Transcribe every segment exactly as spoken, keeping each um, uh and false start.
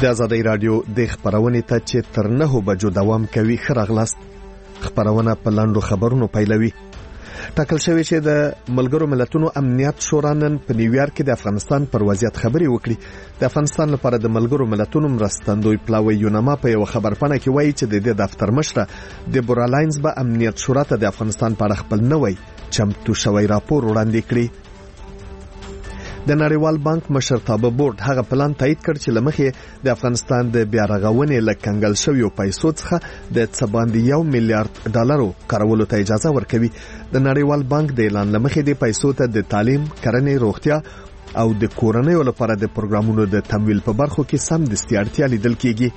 د آزادۍ رادیو د خبرونې ته چې تر نهو بجو دوام کوي ښه راغلاست. خبرونه په لاندو خبرونو پیلوي. ټاکل شوی چې د ملګرو ملتونو امنیت شورا نن په نیویارک کې د افغانستان پر وضعیت خبرې وکړي. د افغانستان لپاره د ملګرو ملتونو مرستندوی پلاوی یوناما په یو خبرپاڼه کې وایي چې د دې دفتر مشره دیبورا لاینز به امنیت شورا ته د افغانستان په اړه خپل نوی چمتو شوی راپور وړاندې کړي. د نړیوال بانک مشرتابه بورډ هغه پلان تایید کړ چې لمخې د افغانستان د بیا رغونې له کنګل شویو پیسو څخه د څه باندې یو میلیارډ ډالرو کارولو ته اجازه ورکوي. د نړیوال بانک د اعلان لمخې د پیسو ته د تعلیم، کرنې، روغتیا او د کورنیو لپاره د پروګرامونو د تمویل په برخو کې سم دستي اړتیا لیدل کیږي.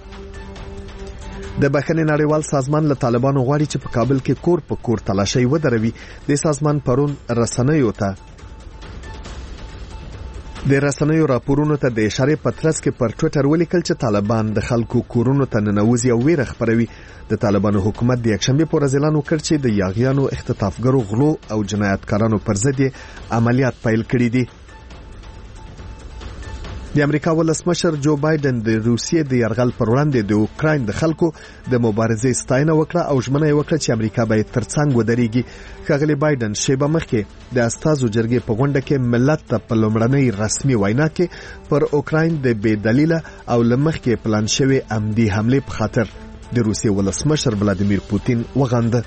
د بخښنې نړیوال سازمان له طالبانو غواړي چې په کابل کې کور په کور تلاشي ودروي. د سازمان پرون رسنیو ته د رسنیو راپورونو ته د اشاره پترس کې پر ټوئیټر ولیکل چې طالبان د خلکو کورونو ته ننوځي او ویره خپروي. د طالبانو حکومت د یکشنبه پر ورځ اعلان وکړ چې د یاغیانو، اختطافګرو، غلو او جنایتکارانو پر ضد عملیات پیل کړي دي. د امریکا ولسمشر جو بایدن د روسیې د یرغل پر وړاندې د اوکراین د خلکو د مبارزې ستاینه وکړه او ژمنه وکړه چې امریکا باید ترڅنګ ودرېږي. ښاغلی بایدن شیبه مخکې د استازو جرګې په غونډه کې ملت ته په لومړنۍ رسمي وینا کې پر اوکراین د بې دلیله او لمخکې پلان شوی عمدي حمله په خاطر د روسیې ولسمشر ولادیمیر پوتین وغانده.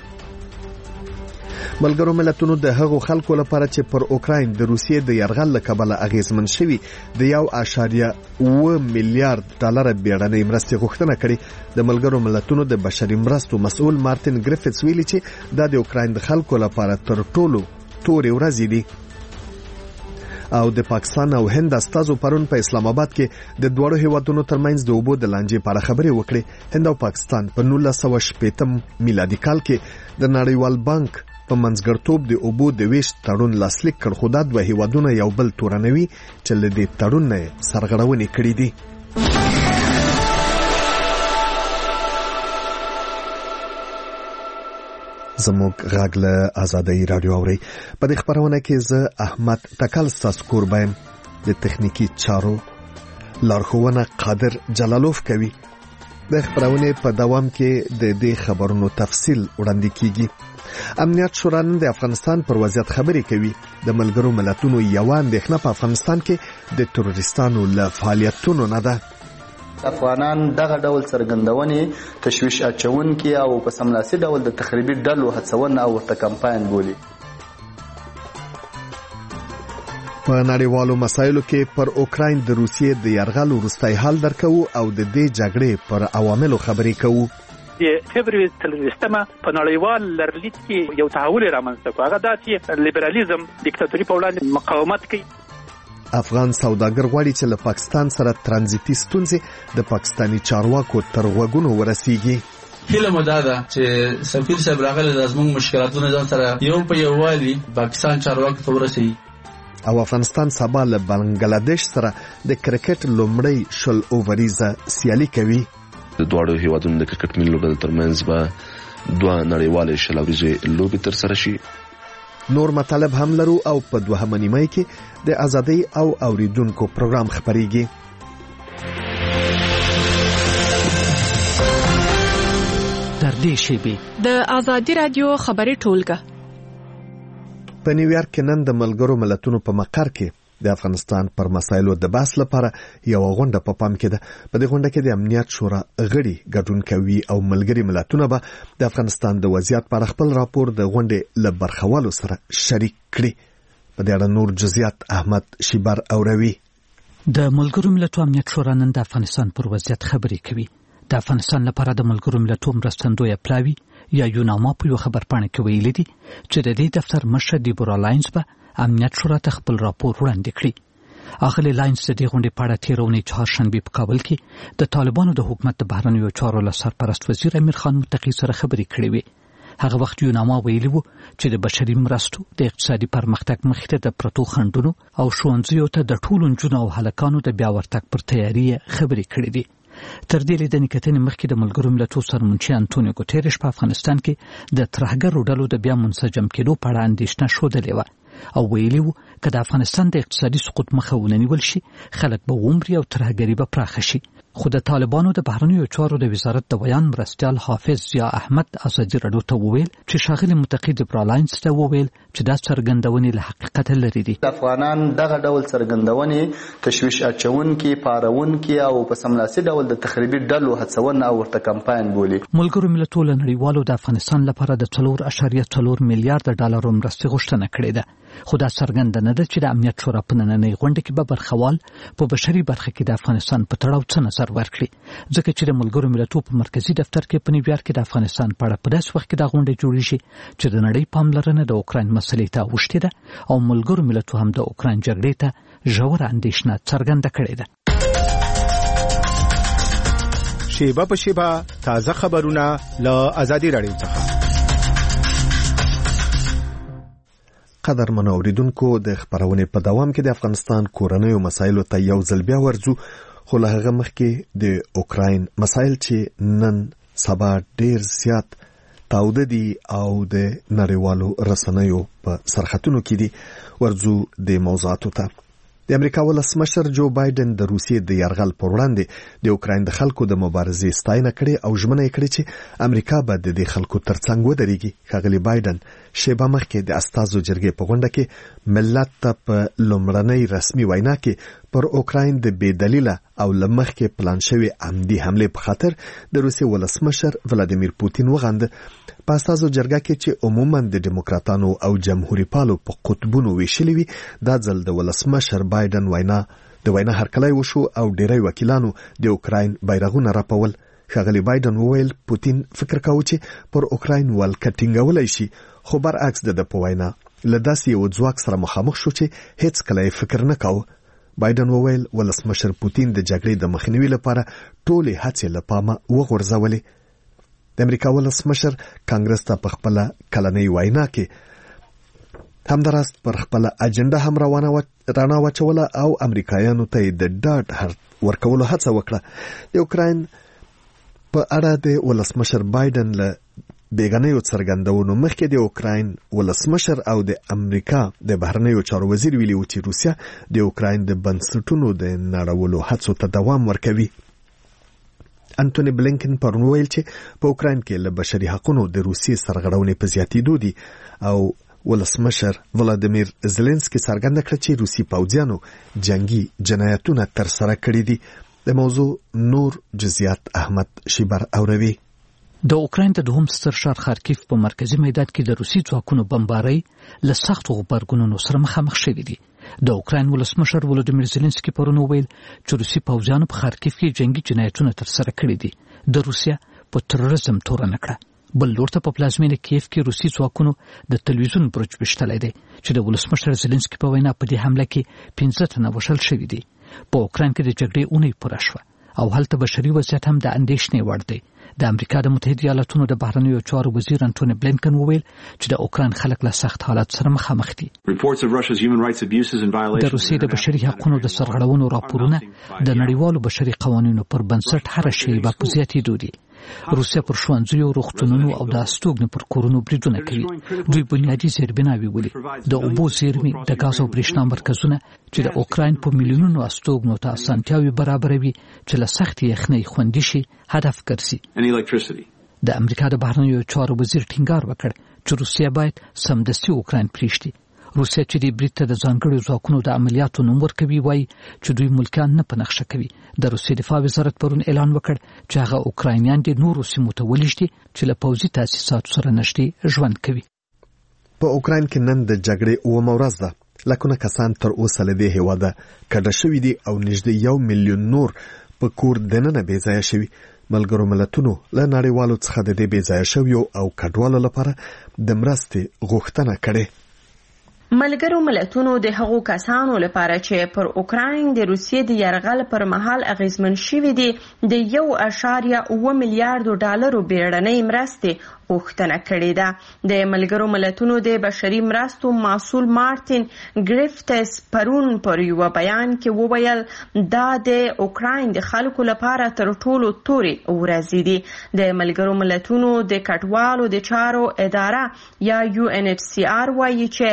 ملګرو ملتونو د هغو خلکو لپاره چې پر اوکراین د روسیې د یرغل له کبله اغیزمن شوي د یو اشاریه اوه میلیارډ ډالر بیړنۍ مرستې غوښتنه کړې. د ملګرو ملتونو د بشري مرستو مسؤل مارټین ګریفټس ویلي چې دا د اوکراین د خلکو لپاره تر ټولو تورې ورځې دي. او د پاکستان او هند استازو پرون په اسلام آباد کې د دوړو هیوادونو ترمنځ د اوبو د لانجې په اړه خبرې وکړې. هند او پاکستان په نولس سوه شپږم میلادي کال کې د نړیوال بانک په منځګړتوب د اوبو د ویش تړون لاسلیک کړ، خو دا دوه هیوادونه یو بل تورنوي چې له دې تړون نه سرغړونې کړې دي. زموږ غږ له آزادۍ رادیو اوري. په دې خبرونه کې زه احمد تکل ستاسو قربان. د تخنیکی چارو لارښوونه قادر جلالوف کوي. د خبرونه په دوام کې د دې خبرونو تفصیل وړاندې کیږي. امنیت شورا نن د افغانستان پر وضعیت خبرې کوي. د ملګرو ملتونو یو اندېښنه په افغانستان کې د تروریستانو له فعالیتونو نه ده. افغانان دغه ډول څرګندونې تشویش اچونکي او په سملاسي ډول د تخریبي ډلو هڅونه او ورته کمپاین بولي. په نړیوالو مسایلو کې پر اوکراین د روسیې د یرغل وروستی حال درکو او د دې جګړې پر عواملو خبرې کوو. د فبروري څلورویشتمه په نړیوال لرلید کې یو تحول رامنځته کړ. هغه دا چې لیبرالیزم دیکتاتوري په وړاندې مقاومت کوي. افغان سوداګر غواړي چې له پاکستان سره ترانزیتي ستونزې د پاکستانی چارواکو تر غوږونو ورسیږي. هیله مو دا ده چې سفیر صاحب راغلی د زموږ مشکلاتونه ځان سره یو په یووالي پاکستان چارواکو ته ورسوي. او افغانستان سبا له بنگلاديش سره د کرکټ لومړی شل اووریزه سیالي کوي. د دواړو هیوادونو د کرکټ ملي لوبډلو ترمنځ به دوه نړیوالې شل اوریزې لوبې ترسره شي. نور مطالب هم لرو او په دوهمه نیمه کې د آزادۍ او اوریدونکو پروګرام خبريږي. تر دې شی د آزادۍ رادیو خبري ټولګه په نیویارک کې نن د ملګرو ملتونو په مقر کې د افغانستان پر مسایلو د بحث لپاره یو غونډه په پام کې ده. په دې غونډه کې د امنیت شورا غړي ګډون کوي او ملګري ملتونه به د افغانستان د وضعیت په اړه خپل راپور د غونډې له برخوالو سره شریک کړي. په دې اړه نور جزئیات احمد شیبر اوروي. د ملګرو ملتونو امنیت شورا نن د افغانستان پر وضعیت خبرې کوي. د افغانستان لپاره د ملګرو ملتونو مرستندوی پلاوی یا یوناما په یو خبرپاڼه کې ویلي دي چې د دې دفتر مشر دیبورا لاینز به امنیت شورا ته خپل راپور وړاندې کړي. اغلی لاینز د دې غونډې په اړه تیرونې چهارشنبه په کابل کې د طالبانو د حکومت د بهرنیو چارو له سرپرست وزیر امیر خان متقی سره خبرې کړې وې. هغه وخت یوناما ویلي وو چې د بشري مرستو د اقتصادي پرمختګ مخې ته د پرتو خنډونو او ښوونځیو ته د ټولو نجونو او هلکانو د بیا ورتګ پر تیاري خبرې کړې دي. تر دې لیدنې کتنې مخکې د ملګرو ملتونو سرمنشي انټونیو ګوتيريش په افغانستان کې د ترهګرو ډلو د بیا منسجم کېدو په اړه اندېښنه ښودلې وه او ویلي وو که د افغانستان د اقتصادي سقوط مخه ونیول شي خلک به ومري او ترهګري به پراخه شي. خو د طالبانو د بهرنیو چارو د وزارت د بیان مرستیال حافظ ضیا احمد ازادي رادیو ته وویل چې ښاغلي متقي جبرالاینس ته وویل چې دا څرګندونې له حقیقت لري دي. افغانان دغه ډول څرګندونې تشویش اچونکي، پارونکي او په سملاسي ډول د تخریبي ډلو هڅونه او ورته کمپاین بولي. ملګرو ملتونو نړیوالو د افغانستان لپاره د څلور اعشاریه څلور میلیارډ ډالرو مرستې غوښتنه کړې ده. خو دا څرګنده نه ده چې د امنیت شورا په نننۍ غونډه کې به برخوال په بشري برخه کې د افغانستان په تړاو څه نظر ورکړي، ځکه چې د ملګرو ملتونو په مرکزی دفتر کې په نیویارک کې د افغانستان په اړه په داسې وخت کې دا غونډه جوړیږي چې د نړۍ پاملرنه د اوکراین مسلې ته اوښتې ده او ملګرو ملتونو هم د اوکراین جګړې ته ژوره اندېښنه څرګنده کړې ده. شیبه په شیبه تازه خبرونه له ازادي رادیو څخه. قدرمن اوریدونکو، د خبرونې په دوام کې د افغانستان کورنیو مسایلو ته یو ځل بیا ورځو، خو له هغه مخکې د اوکراین مسایل چې نن سبا ډیر زیات تاوده دي او د نړیوالو رسنیو په سرخطونو کې دي، ورځو د موضوعاتو ته. د امریکا ولسمشر جو بایدن د روسیې د یرغل پر وړاندې د اوکراین د خلکو د مبارزې ستاینه کړې او ژمنه یې کړې چې امریکا به د دې خلکو ترڅنګ ودرېږي. ښاغلي بایدن شیبه مخکې د استازو جرګې په غونډه کې ملت ته په لومړنۍ رسمي وینا کې پر اوکراین د بې دلیله او لمخکې پلان شوی عمدي حمله په خاطر د روسیې ولسمشر ولادیمیر پوتین وغنده. په استازو جرګه کې چې عموما د ډیموکراتانو او جمهوریت پالو په قطبونو ویشلې وي، دا ځل د ولسمشر بایدن وینا د وینا هرکلی وشو او ډیری وکیلانو د اوکراین بیرغونه راپول. ښاغلي بایدن وویل پوتین فکر کاوه چې پر اوکراین ولکه ټینګولی شي، خو برعکس د ده په وینا له داسې یو ځواک سره مخامخ شو چې هیڅ کله یې فکر نه کاوه. بایدن وویل ولسمشر پوتین د جګړې د مخنیوي لپاره ټولې هڅې له پامه وغورځولې. د امریکا ولسمشر کانګرس ته په خپل کلنۍ وینا کې همداراز پر خپل اجنډا هم روانه رانه واچوله او امریکایانو ته د ډاډ ورکولو هڅه وکړه. د اوکراین په اړه د ولسمشر بایدن له بیګنیو څرګندونو مخکې د اوکراین ولسمشر او د امریکا د بهرنیو چارو وزیر ویلي و چې روسیا د اوکراین د بنسټونو د نړولو هڅو ته دوام ورکوي. انټونی بلینکن پرون ویل چې په اوکراین کې له بشري حقوقو د روسیې سرغړونې په زیاتېدو دي او ولسمشر ولادیمیر زيلنسکي څرګنده کړه چې روسي پوځیانو جنگي جنایتونه ترسره کړي دي. د موضوع نور جزئیات احمد شیبر اوروي. د اوکراین د دوهم ستر ښار خارکیف په مرکزی میدان کې د روسي ځواکونو بمبارۍ له سختو غبرګونونو سره مخامخ شوي دي. د اوکراین ولسمشر ولادیمیر زيلنسکي پرون ویل چې روسي پوځیانو په خارکیف کې جنگي جنایتونه ترسره کړي دي. د روسیا په تروریزم تورنه کړه. بل لور ته په پلازمینه کیف کې روسي ځواکونو د تلویزیون برج وشتلای دي چې د ولسمشر زيلنسکي په وینا په دې حمله کې پنځه تنه وشل شوي دي. په اوکراین کې د جګړې اونۍ پوره شوه او هلته بشري وضعیت هم د اندېښنې وړ دی. د امریکا د متحده ایالاتونو د بهرنیو چارو وزیر انټونی بلینکن وویل چې د اوکراین خلک له سخت حالات سره مخامخ دي. د روسیې د بشري حقوقو د سرغړونو راپورونه د نړیوالو بشري قوانینو پر بنسټ هر شیبه په زیاتېدو دي. روسیا پر ښوونځیو، روغتونونو او د استوګنې پر کورونو بریدونه کوي. دوی بنیادي زیربناوې ولي، د اوبو زیرمې، د غاز او برېښنا مرکزونه چې د اوکراین په میلیونونو استوګنو ته اسانتیاوې برابروي چې له سختې یخنۍ خوندي شي هدف ګرځي. د امریکا د بهرنیو چارو وزیر ټینګار وکړ چې روسیا باید سمدستي اوکراین پریږدي. روسیا چې د برید ته د ځانګړو ځواکونو د عملیاتو نوم ورکوي وایي چې دوی ملکیان نه په نقشه کوي. د روسیې دفاع وزارت پرون اعلان وکړ چې هغه اوکراینیان د نورو سیمو ته ولېږدي چې له پوځي تاسیساتو سره نږدې ژوند کوي. په اوکراین کې نن د جګړې اومه ورځ ده. لکونه کسان تر اوسه له دې هېواده کډه شوي دي او نږدې یو میلیون نور په کور دننه بې ځایه شوي. ملګرو ملتونو له نړیوالو څخه د دې بې ځایه شویو او کډوالو لپاره د مرستې غوښتنه کړې. ملګرو ملتونو د هغو کسانو لپاره چې پر اوکراین د روسیې د یرغل پر مهال اغیزمن شوي دي د یو اشاریه اوه میلیارډ ډالرو بیړنۍ مرستې غوښتنه کړې ده. د ملګرو ملتونو د بشري مرستو مسؤل مارټین ګریفتس پرون پر یو بیان کې وویل دا د اوکراین د خلکو لپاره تر ټولو تورې ورځې دي. د ملګرو ملتونو د کډوالو د چارو اداره یا یو ان ایچ سی آر وایي چې د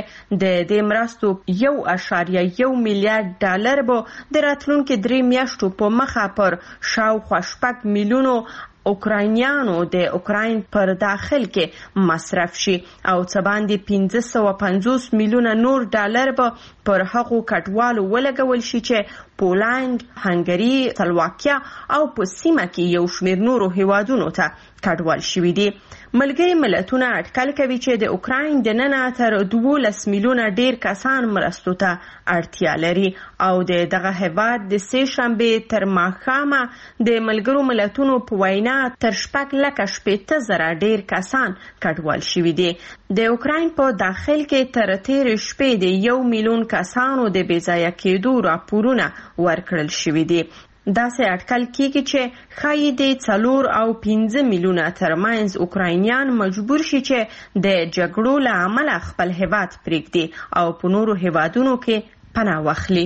د دې مرستو یو اشاریه یو میلیارډ ډالر به د راتلونکو درې میاشتو په مخه پر شاوخوا شپږ میلیونو اوکراینیانو د اوکراین پر داخل کې مصرف شي او څه باندې پنځه سوه پنځوس میلیونه نور ډالر به پر هغو کډوالو ولګول شي چې پولند، هنګري، سلواکیا او په سیمه کې یو شمېر نورو هیوادونو ته کډوال شوي دي. ملګري ملتونه اټکل کوي چې د اوکراین دننه تر دولس میلیونه ډیر کسان مرستو ته اړتیا لري او د دغه هیواد د سې شنبې تر ماښامه د ملګرو ملتونو په وینا تر شپږ لکه شپېته زره ډیر کسان کډوال شوي دي. د اوکراین په داخل کې تر تېرې شپې د یو میلیون کسانو د بېځایه کېدو راپورونه ورکړل شوي دي. داسې اټکل کېږي چې ښایي د څلور او پنځه میلیونه ترمنځ اوکراینیان مجبور شي چې د جګړو له امله خپل هیواد پرېږدي او په نورو هیوادونو کې پناه واخلي.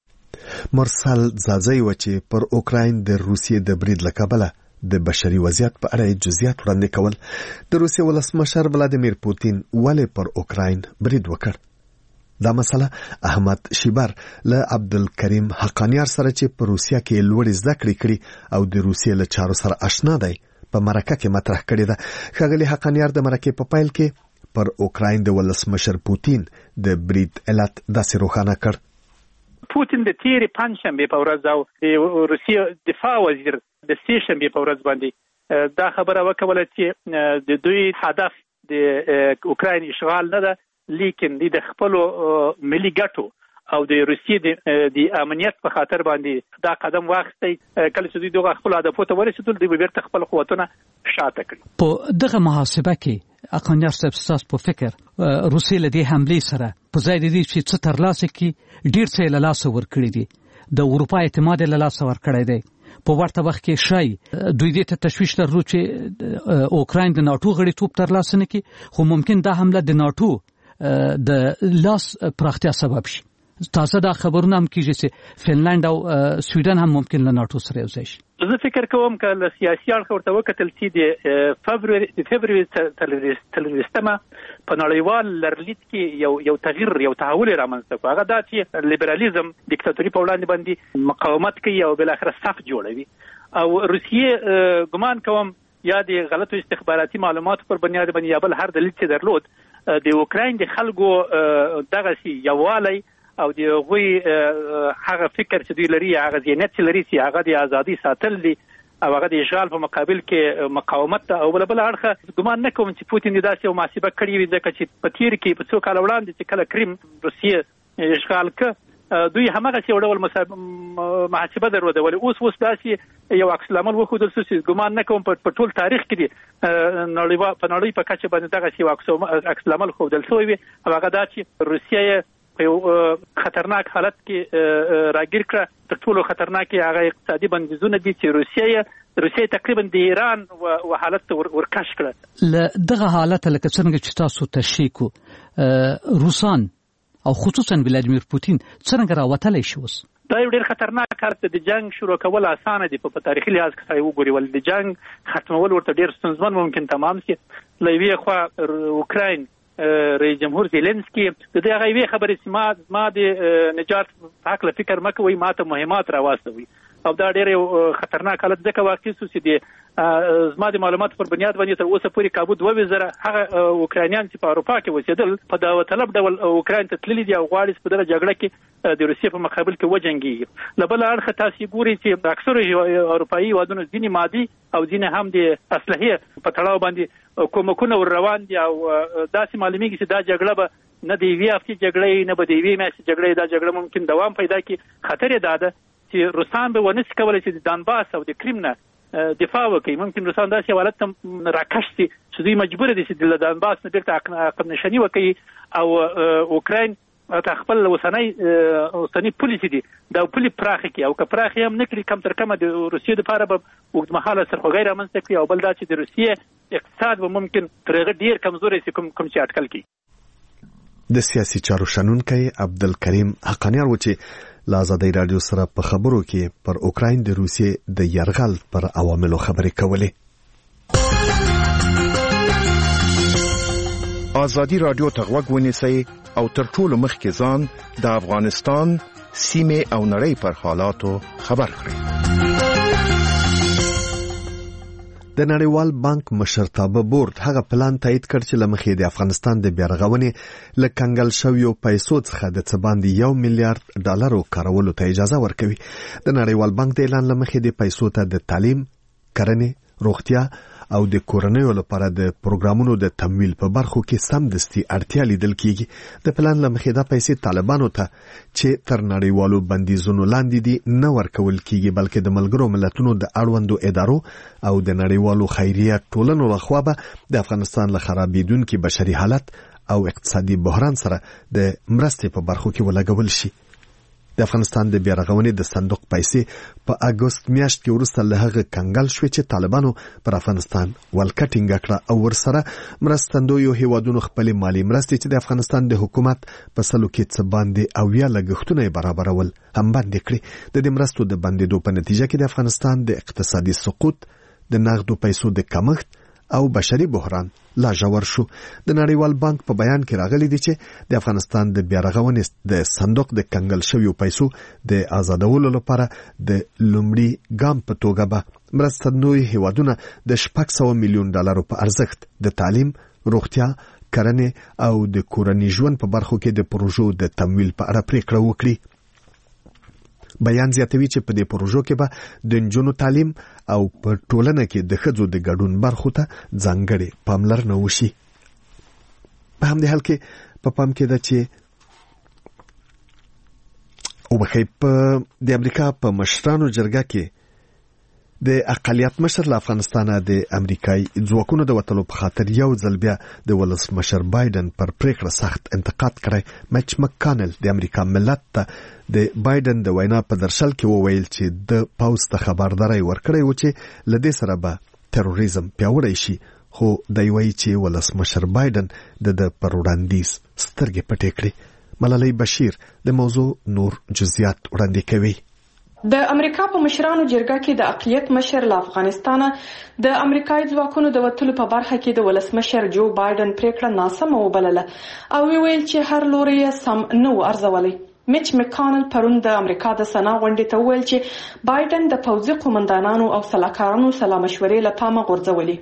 مرسل زازی و چې پر اوکراین د روسیې د برید له کبله د بشري وضعیت په اړه جزئیات وړاندې کول. د روسیې ولسمشر ولادیمیر پوتین ولې پر اوکراین برید وکړ؟ دا مسله احمد شیبر له عبدالکریم حقانیار سره چې په روسیه کې لوړې زده کړې کړي او د روسیې له چارو سره آشنا دی په مرکه کې مطرح کړې ده. ښاغلي حقانیار د مرکې په پیل کې پر اوکراین د ولسمشر پوتین د برید علت داسې روښانه کړ. پوتین د تیرې پنجشنبې په ورځ او د روسیې دفاع وزیر د سې شنبې په ورځ باندې دا خبره وکوله چې د دوی هدف د اوکراین اشغال نه ده، لیکن د خپل ملي ګټو او د روسیې د امنیت په خاطر باندې دا قدم واخیستی. کله چې دوی دغه خپل هدفو ته ورسېدل دوی به بیرته خپل قوتونه شاته کړي. په دغه محاسبه کې اقانیار صاحب ستاسو په فکر روسیې له دې حملې سره په ځای د دې چې څه ترلاسه کړي ډېر څه یې له لاسه ورکړي دي، د اروپا اعتماد یې له لاسه ورکړی دی. په ورته وخت کې شاید دوی دې ته تشویش لرلو چې اوکراین د ناټو غړیتوب ترلاسه نه کړي، خو ممکن دا حمله د ناټو د لاس پراختیا سبب شي. تازه دا خبرونه هم کیږي چې فنلند او سویډن هم ممکن له ناټو سره یوځای شي. زه فکر کوم که له سیاسي اړخه ورته وکتل چې د فبروري فبروري څلرویشتمه په نړیوال لرلید کې یو یو تغییر یو تحول رامنځته کړ. هغه دا چې لیبرالیزم دیکتاتوري په وړاندې باندې مقاومت کوي او بل اخر صف جوړوي او روسیې ګمان کوم یا د غلطو استخباراتي معلوماتو پر بنیاد باندې یا بل هر دلیل چې درلود د اوکراین د خلکو دغه سي یووالی او د هغوی هغه فکر چې دوی لري هغه ذهنیت چې لري چې هغه د ازادي ساتل دي او هغه د اشغال په مقابل کې مقاومت او بل بل اړخه ګمان نه کوم چې پوتین داسې یو محاسبه کړې وي ځکه چې په تیر کې په څو کال وړاندې چې کله کریم روسیې اشغال ک دوی همغه څه ډول محاسبه درلوده، ولې اوس اوس داسې یو عکس العمل وښودل شو چې ګمان نه کوم په ټول تاریخ کې دی نړۍ په نړۍ په کچه باندې دغه یو عکس العمل ښودل شوی وي او هغه دا چې روسیه په یو خطرناک حالت کې راګیر کړه. تر ټولو خطرناک هغه اقتصادي بندیزونه دي چې روسیه روسیه تقریبا د ایران و حالت ورکش کړه. له دغه حالت لکه څنګه چې تاسو تشریح کو روسان او خصوصا ولادیمیر پوتین څنګه راوتلی شي؟ اوس دا یو ډېر خطرناک کار دی. د جنگ شروع کول اسانه دي په تاریخي لحاظ کې سړی وګوري، ولې د جنگ ختمول ورته ډېر ستونزمن ممکن تمام شي. له یوې خوا اوکراین رئیس جمهور زیلنسکي د دې هغه یوې خبرې چې ما ما د نجات په هکله فکر مه کوئ، ما ته مهمات راواستوئ او دا ډېر یو خطرناک حالت ځکه واقع شو چې د زما د معلوماتو پر بنیاد باندې تر اوسه پورې کابو دوه زره هغه اوکراینیان چې په اروپا کې اوسېدل په داوطلب ډول اوکراین ته تللي دي او غواړي په دغه جګړه کې د روسیې په مقابل کې وجنګېږي. له بله اړخه تاسې ګورئ چې اکثرو اروپایي هېوادونو ځینې مادي او ځینې هم د اسلحې په تړاو باندې کومکونه ور روان دي او داسې معلومیږي چې دا جګړه به نه د یوې هفتې جګړه نه به د یوې میاشتې جګړه دا جګړه ممکن دوام پیدا کړي. خطر یې دا ده چې روسان به ونشي کولی چې د دانباس او د کریم نه دفاع وکړي. ممکن روسان داسې حالت ته راکش شي چې دوی مجبور دي چې د دانباس نه بیرته عقب نشاني وکړي او اوکراین ته خپل اوسنۍ اوسنۍ پولیسي دي دا پولي پراخه کړي او که پراخه هم نه کړي کم تر کمه د روسیې دپاره به اوږدمهاله سرخوږی رامنځته کړي او بل دا چې د روسیې اقتصاد به ممکن تر هغه ډېر کمزوری شي کوم کوم چې اټکل کړي. د سیاسي چارو شنونکی عبدالکریم حقانیار و چې له ازادۍ راډیو سره په خبرو کې پر اوکراین د روسیې د یرغل پر عواملو خبرې کولې. ازادي رادیو ته غوږ ونیسئ او تر ټولو مخکې ځان د افغانستان سیمه او نړۍ پر حالاتو خبر کړئ. د نړیوال بانک مشرتابه بورډ هغه پلان تایید کړ چې لمخې د افغانستان د بیارغونې له کنګل شویو پیسو څخه د څه باندې یو میلیارډ ډالرو کارولو ته اجازه ورکوي. د نړیوال بانک د اعلان لمخې د پیسو ته د تعلیم، کرنې، روغتیا او د کورنیو لپاره د پروګرامونو د تمویل په برخو کې سمدستي اړتیا لیدل کیږي. د پلان لمخې دا پیسې طالبانو ته چې تر نړیوالو بندیزونو لاندې دي نه ورکول کیږي، بلکې د ملګرو ملتونو د اړوندو ادارو او د نړیوالو خیریه ټولنو لخوا به د افغانستان له خرابېدونکي بشري حالت او اقتصادي بحران سره د مرستې په برخو کې ولګول شي. د افغانستان د بیارغونې د صندوق پیسې په اګوست میاشت کې وروسته له هغه کنګل شوې چې طالبانو پر افغانستان ولکه ټینګه کړه او ورسره مرستندویو هیوادونو خپلې مالي مرستې چې د افغانستان د حکومت په سلو کې څه باندې اویا لګښتونه برابرول هم باندې کړي. د دې مرستو د بندېدو په نتیجه کې د افغانستان د اقتصادي سقوط، د نغدو پیسو د کمښت او بشري بحران لا ژور شو. د نړیوال بانک په بیان کې راغلي دي چې د افغانستان د بیارغونې د صندوق د کنګل شویو پیسو د آزادولو لپاره د لومړي ګام په توګه به مرستندوی هیوادونه د شپږ سوه میلیون ډالرو په ارزښت د تعلیم، روغتیا، کرنې او د کورني ژوند په برخو کې د پروژو د تمویل په اړه پریکړه وکړي. بیان زیاتوي چې په دې پروژو کې به د نجونو تعلیم او په ټولنه کې د ښځو د ګډون برخو ته ځانګړې پاملرنه وشي. په همدې حال کې په پام کې ده چې وبخې په د امریکا په مشرانو جرګه کې د اقلیت مشر له افغانستانه د امریکایي ځواکونو د وتلو په خاطر یو ځل بیا د ولسمشر بایدن پر پریکړه سخت انتقاد کړی. مچ مکانل د امریکا ملت ته د بایدن د وینا په درشل کې وویل چې د پاوز ته خبرداري ورکړی و چې لدې سره به تروریزم پیاوړی شي، خو دی وایي چې ولسمشر بایدن د د پر وړاندیز سترګې پټې کړې. ملالۍ بشیر د موضوع نور جزئیات وړاندې کوي. د امریکا په مشرانو جرګه کې د اقلیت مشر له افغانستانه د امریکایي ځواکونو د وتلو په برخه کې د ولسمشر جو بایدن پریکړه ناسمه وبلله او ویل چې هر لوري یې سم نه و ارزولی. میچ مکانل پرون د امریکا د سنا غونډې ته وویل چې بایدن د پوځي قومندانانو او سلاکارانو سلا مشورې له پامه غورځولې.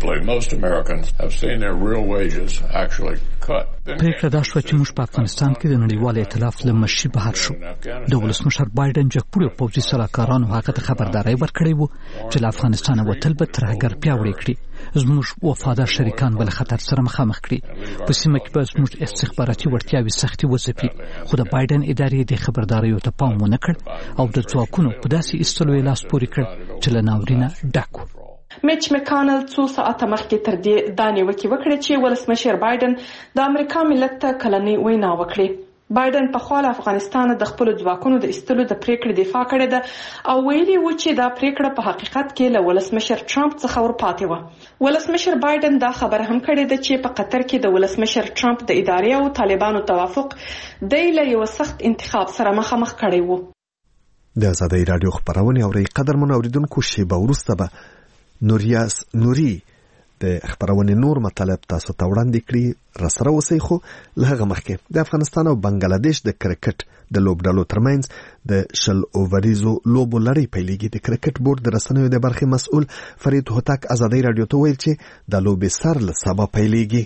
پریکړه دا شوه چې موږ په افغانستان کې د نړیوال ائتلاف له مشرۍ بهر شو. د ولسمشر بایدن جګپوړو پوځي سلاکارانو هغه ته خبرداری ورکړی و چې له افغانستانه وتل به ترهګر پیاوړی کړي، زموږ وفادار شریکان بل خطر سره مخامخ کړي، په سیمه کې به زموږ استخباراتي وړتیاوې سختي وځپي. خو د بایدن ادارې د خبرداریو ته پام ونه کړ او د ځواکونو په داسې ایستلو یې لاس پورې کړ چې له ناورینه ډک و. میچ مکانل څو ساعته مخکې تر دې دا نیوکې وکړې چې ولسمشر بایدن د امریکا ملت ته کلنۍ وینا وکړي. بایدن په خپل افغانستان د خپل ځواکونو د ایستلو د پریکړې دفاع کړې ده او ویلي و چې دا پریکړه په حقیقت کې له ولسمشر ټرمپ څخه ورپاتې و. ولسمشر بایدن دا خبره هم کړې ده چې په قطر کې د ولسمشر ټرمپ د ادارې او طالبانو توافق د له یو سخت انتخاب سره مخامخ کړی و. د آزادۍ رادیو خبرونه اوري قدرمن اوریدونکو شیبه وروسته به نوریاس نوري د خبرونه نور مطلب تاسو ته وړاندې کړي. رسره اوسئ. خو له هغه مخکې د افغانستان او بنگلاديش د کرکټ د لوبډالو ترمنځ د شل اووریزو لوبو لړۍ پیلېږي. د کرکټ بورډ د رسنیو د برخې مسؤل فرید هوتک آزادۍ رادیو ته ویل چې د لوبې سر له سبا پیلېږي.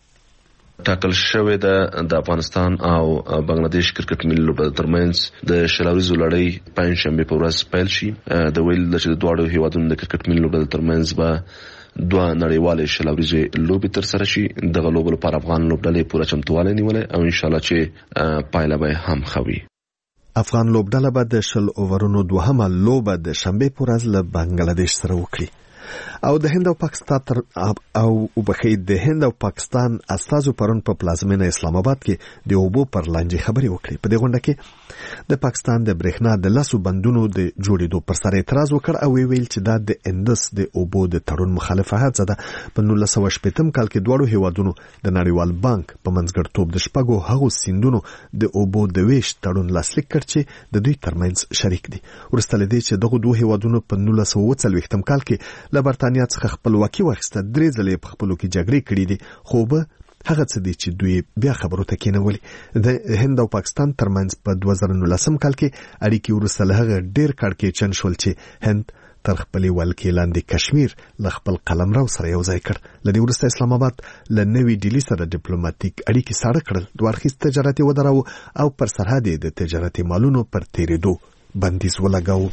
ټاکل شوې ده د افغانستان او بنگلاديش کرکټ ملي لوبډلو ترمنځ د شلوريزو لړۍ پنځشنبه په ورځ پیل شي. د ویل چې د دواړو هیوادونو د کرکټ ملي لوبډلو ترمنځ به دوه نړیوالې شلوريزې لوبې تر سره شي. دغه لوبو لپاره افغان لوبډلې پوره چمتووالی نیولې او ان شاء الله چې پایله به هم خوي. افغان لوبډله به د شل اوورونو دوهمه لوبه د شنبه په ورځ له بنگلاديش سره وکړي. او د هند او پاکستان تر او وبخې د هند او پاکستان استازو پرون په پلازمینه اسلام آباد کې د اوبو پر لانجې خبرې وکړې. په دې غونډه کې د پاکستان د برېښنا د لاسو بندونو د جوړېدو پر سر اعتراض وکړ او ویل چې دا د اندس د اوبو د تړون مخالفت زده. په نولس سوه شپږم کال کې دواړو هیوادونو د نړیوال بانک په منځګړیتوب د شپږو هغو سیندونو د اوبو د ویش تړون لاسلیک کړ چې د دوی ترمنځ شریک دي. وروسته له دې چې دغه دوه هیوادونو په نولس سوه اووه څلوېښتم کال کې له برتانیا څخه خپلواکي واخیسته، درې ځلې په خپلو کې جګړې کړې دي، خو به هغه څه دي چې دوی بیا خبرو ته کېنولي. د هند او پاکستان ترمنځ په دوه زره نولسم کال کې اړیکې وروسته له هغه ډېر کړکېچن شول چې هند تر خپلې ولکې لاندې کشمیر له خپل قلمرو سره یو ځای کړ. له دې وروسته اسلام آباد له نوې ډیلي سره ډیپلوماټیک اړیکې ساړه کړل، دوه اړخیز تجارت یې ودراوه او پر سرحد یې د تجارتي مالونو پر تېرېدو بندیز ولګاوه.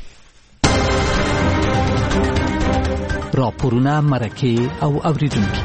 راپورونه، مرکې او اوریدونکي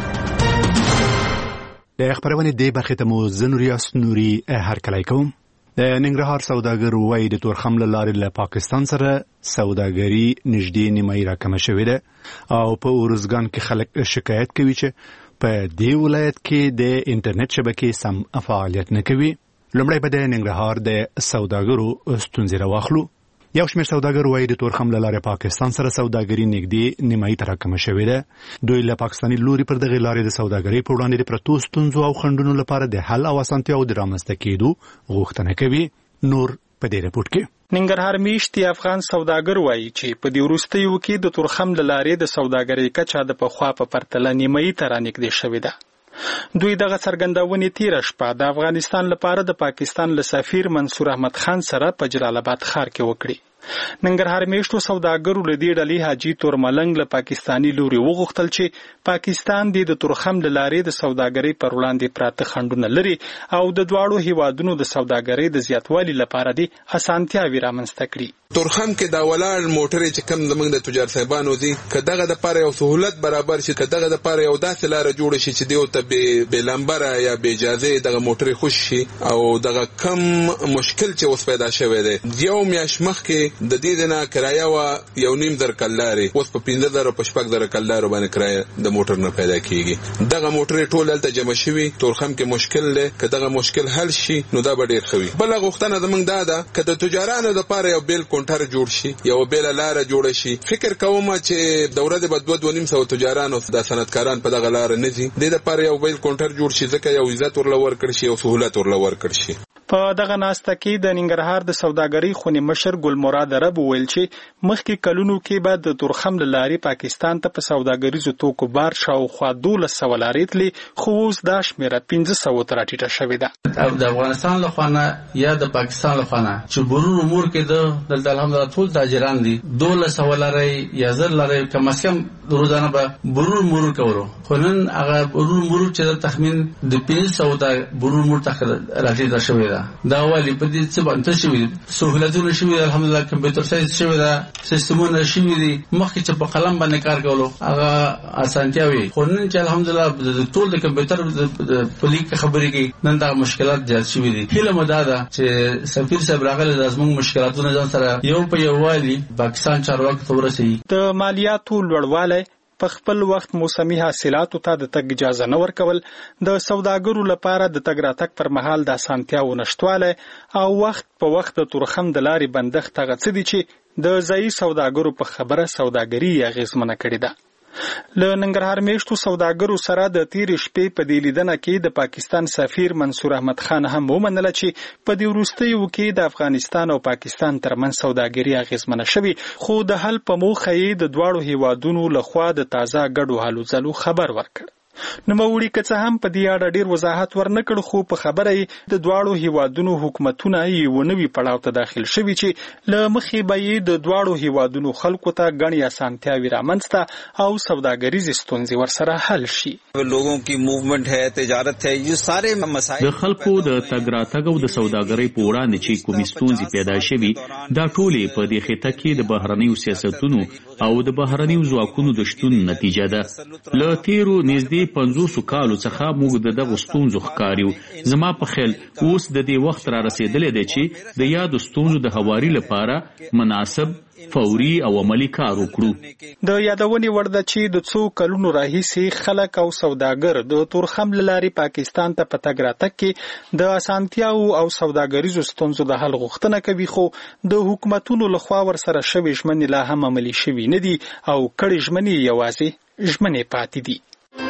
د خبرونې دې برخې ته مو زه نوریاس نوري هرکلی کوم. د ننګرهار سوداګر وایي د تورخم له لارې له پاکستان سره سوداګري نږدې نیمایي راکمه شوې ده او په ارزګان کې خلک شکایت کوي چې په دې ولایت کې د انټرنیټ شبکې سم فعالیت نه کوي. لومړی به د ننګرهار د سوداګرو ستونزې راواخلو. یو شمېر سوداګر وایي د تورخم له لارې پاکستان سره سوداګري نږدې نیمایي ته راکمه شوې ده. دوی له پاکستاني لوري پر دغې لارې د سوداګرۍ په وړاندې د پرتو ستونزو او خنډونو لپاره د حل او اسانتیاو د رامنځته کېدو غوښتنه کوي. نور په دې رپورټ کې ننګرهار میشتي افغان سوداګر وایي چې په دې وروستیو کې د تورخم له لارې د سوداګرۍ کچه د پخوا په پرتله نیمایي ته رانږدې شوې ده. دوی دغه څرګندونې تیره شپه د افغانستان لپاره د پاکستان له سفیر منصور احمد خان سره په جلال آباد ښار کې وکړي. ننګرهار میشتو سوداګرو له دې ډلې حاجي تورملنګ له پاکستاني لوري وغوښتل چې پاکستان د تورخم له لارې د سوداګرۍ پر وړاندې پراته خنډونه لري او د دواړو هیوادونو د سوداګرۍ د زیاتوالي لپاره د اسانتیاوې رامنځته کړي. تورخم کې دا ولاړ موټرې چې کم زمونږ د تجار صاحبانو دي که دغه دپاره یو سهولت برابر شي، که دغه دپاره یو داسې لاره جوړه شي چې دیو ته بې لمبره یا بې اجازې دغه موټرې خوشي شي او دغه کم مشکل چې اوس پیدا شوی دی. یو میاشت مخکې د دې نه کرایه وا یو نیم زر کلدارې، اوس په پنځه زره په شپږ زره کلدارو باندې کرایه د موټر نه پیدا کیږي. دغه موټرې ټول هلته جمع شوي. تورخم کې مشکل دی، که دغه مشکل حل شي نو دا به ډېر ښه وي. بله غوښتنه زموږ دا ده که د تجارانو دپاره یو بیل کونټر جوړ شي، یو بیله لاره جوړه شي. فکر کوم چې د ورځې به دوه دوه نیم سوه تجاران او د صنعتکاران په دغه لاره نه ځي. دې دپاره یو بیل کونټر جوړ شي ځکه یو عزت ورله ورکړ شي، یو سهولت ورله ورکړ شي. په دغه ناسته کې د ننګرهار د سوداګرۍ خونې مشر ګل مراد عرب وویل چې مخکې کلونو کې به د تورخم له لارې پاکستان ته په سوداګریزو توکو بار شاوخوا دولس سوه لارې تلې، خو اوس دا شمېره پنځه سوو ته راټیټه شوې ده. د افغانستان له خوا نه یا د پاکستان له خوا نه چې برور امور کې د دلته الحمدلله ټول تاجران دي، دولس سوه لارې یا زر لارې کم از کم روزانه به برور مرور کولو، خو نن هغه برور مرور چې د تخمین د پنځه سوو ته برور مرور ته راټیټه شوې ده. دا والی په دې څه باندې شوي سہولتونه شوي دي، الحمدلله کمپیوټر سایز شوي ده، سیستمونه شوي دي. مخکې چې په قلم باندې کار کولو هغه اسانتیاوي، خو نن چې الحمدلله د ټول د کمپیوټر په لیک خبرې کې نن دا مشکلات زیات شوي دي. هیله مو دا ده چې سفیر صاحب راغلی د زموږ مشکلاتونه ځان سره یو په یووالي پاکستان چارواکو ته ورسوي. د مالیاتو لوړوالی په خپل وخت موسمي حاصلاتو ته د تګ اجازه نه ورکول، د سوداګرو لپاره د تګ راتګ پر مهال د اسانتیاو نشتوالی او وخت په وخت د تورخم د لارې بندښت هغه څه دي چې د ځایي سوداګرو په خبره سوداګري اغېزمنه کړې ده. له ننګرهار میشتو سوداګرو سره د تیرې شپې په دې لیدنه کې د پاکستان سفیر منصور احمد خان هم ومنله چې په دې وروستیو کې د افغانستان او پاکستان ترمنځ سوداګري اغېزمنه شوې، خو د حل په موخه یې د دواړو هیوادونو لخوا د تازه ګډو هلو ځلو خبر ورکړ. نوموړي که څه هم په دې اړه ډېر وضاحت ورنکړ، خو په خبره یې د دواړو هیوادونو حکومتونه یو نوي پړاو ته داخل شوي چې له مخې به یې د دواړو هیوادونو خلکو ته ګڼې اسانتیاوې رامنځته او سوداګریزې ستونزې ورسره حل شي. لوگوں کی موومنٹ ہے، تجارت ہے، یہ سارے مسائل د خلکو د تګ راتګ او د سوداګرۍ په وړاندې چې کومې ستونزې پیدا شوي دا ټولې په دې خطه کې د بهرنیو سیاستونو او د بهرنیو ځواکونو د شتون نتیجه ده. له تیرو نږدې پنځوسو کالو څخه موږ د دغو ستونزو ښکار یو. زما په خیال اوس د دې وخت را رسېدلی دی چې د یادو ستونزو د هواري لپاره مناسب فوري او عملی کار وکړو. د یادونې وړ ده چې د څو کلونو راهیسې خلک او سوداګر د تورخم له لارې پاکستان ته په تګ راتګ کې د اسانتیاو او سوداګریزو ستونزو د حل غوښتنه کوي، خو د حکومتونو لخوا ورسره شوې ژمنې لا هم عملي شوي نه دي او کړې ژمنې یوازې ژمنې پاتې دي.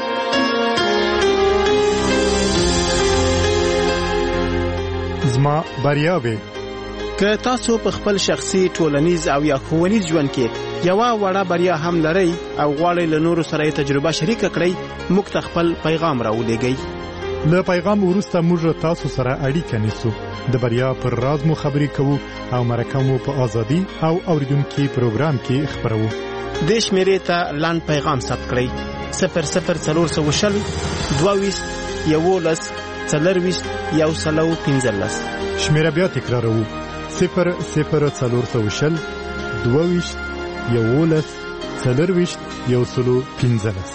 زما بریاوې که تاسو په خپل شخصي، ټولنیز او یا ښوونیز ژوند کې یوه وړه بریا هم لرئ او غواړئ له نورو سره یې تجربه شریکه کړئ، موږ ته خپل پیغام راولېږئ. له پیغام وروسته موږ تاسو سره اړیکه نیسو. د بریا پر راز مو خبرې کوو او مرکه مو په ازادي او اوریدونکو پروګرام کې خبرو. د شمیرې ته لاند پیغام ثبت کړئ صفر صفر څلور سوه شل دوه ویشت یولس څلرویشت یو سلو پنځلس. شمیره بیا تکراروو صفر صفر څلور سوه شل دوه ویشت یولس څلرویشت یو سلو پنځلس.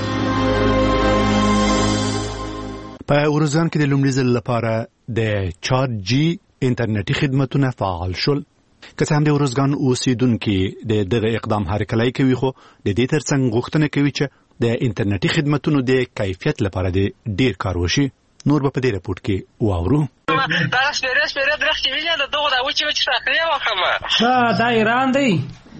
په اورزان کې د لومړي ځل لپاره د چار جی انټرنیټي خدمتونه فعال شول. که څه هم د اورزګان اوسیدونکو د دغه اقدام هرکلی کوي، خو د دې ترڅنګ غوښتنه کوي چې د انټرنیټي خدمتونو د کیفیت لپاره د ډیر کار وشي. نور به په دې رپورټ کې واورو. دا سپیره سپیره درخت ویلې د دغه د وچی وچی شاخلې وخمه. دا د ایران دی.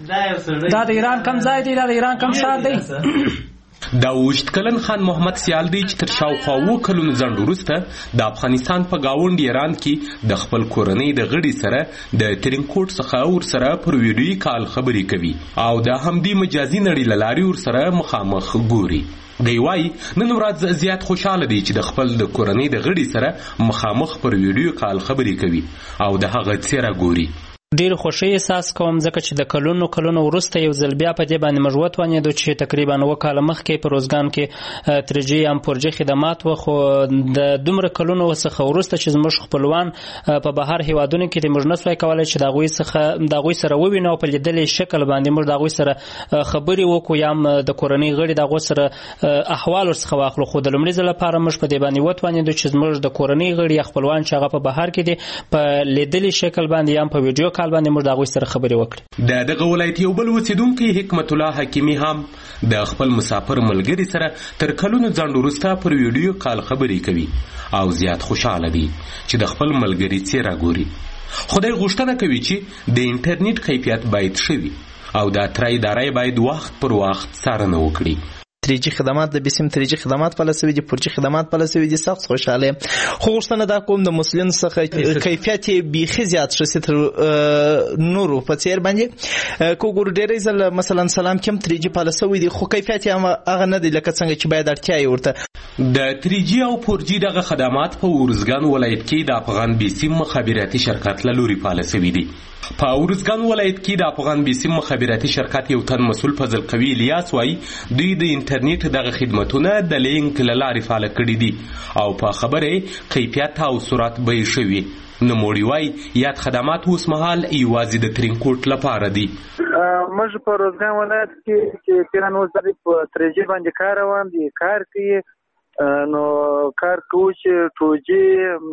دا د ایران کم ځای دی، دا د ایران کم ښار دی. دا اوږد کلن خان محمد سیال دی چې تر شاوخوا اووه کلونو ځنډ وروسته د افغانستان په ګاونډ ایران کې د خپل کورنۍ د غړي سره د ترینکوټ څخه ورسره پر ویډیوي کال خبرې کوي او د همدې مجازي نړۍ له لارې ورسره مخامخ ګوري. دی وایي نن ورځ زیات خوشحاله دی چې د خپل د کورنۍ د غړي سره مخامخ پر ویډیو کال خبرې کوي او د هغه څیره ګوري. ډیر خوشی احساس کوم ځکه چې د کلونو کلونو وروسته یو ځل بیا په دې باندې موږ وتوانېدو چې تقریبا اووه کاله مخکې په روزګان کې تری جي ام فور جي خدمات و، خو د دومره کلونو څخه وروسته چې زموږ خپلوان په بهر هیوادونو کې موږ نسوای کولی چې د هغوی څخه د هغوی سره ووینو په لیدلې شکل باندې موږ د هغوی سره خبرې وکړو یا هم د کورنۍ غړي د هغو سره احوال ورڅخه واخلو. خو د لومړي ځل لپاره موږ په دې باندې وتوانېدو چې زموږ د کورنۍ غړي یا خپلوان چې هغه په بهر کې دي په لیدلې شکل باندې یا هم په ویډیو کال باندې موږ د هغوی سره خبرې وکړي. د دغه ولایت یو بل اوسیدونکی حکمت الله حکیمي هم د خپل مسافر ملګري سره تر کلونو ځنډ وروسته پر ویډیو کال خبرې کوي او زیات خوشحاله دی چې د خپل ملګري څیره ګوري. خدای غوښتنه کوي چې د انټرنیټ کیفیت باید ښه وي او د اترا ادارې باید وخت پر وخت څارنه وکړي. تری جی خدمات د بیسیم تری جی خدمات په لاسوي دي، فور جی خدمات په لاسوي دي. سخت خوشاله خو غوښتنه دا کوم د مسلمان څخه کیفیت بیخي زیات شي تر نورو په څیر باندې کو ګور ډېرې ځل مثلا سلام کوم تری جی په لاسوي دي خو کیفیت هم هغه نه دی لکه څنګه چې باید اړتیا یې ورته. د تری جی او فور جی دغه خدمات په اورزګان ولایت کې د افغان بیسیم مخابراتي شرکت له لوري په لاسوي دي. په اورزګان ولایت کې د افغان بیسیم مخابراتي شرکت یو تن مسؤل فضل قوي الیاس وایي دوی د انټرنیټ دغه خدمتونه د لینک له لارې فعال کړي دي او په خبره کیفیت او سرعت به یې ښه وي. نوموړي وایي یاد خدمات اوس مهال یوازې د ترینکوټ لپاره دي. موږ په اورزګان ولایت کې چې پیران اوس په تری جي باندې کار روان دي کار کوي نو کار کوو چې ټو جي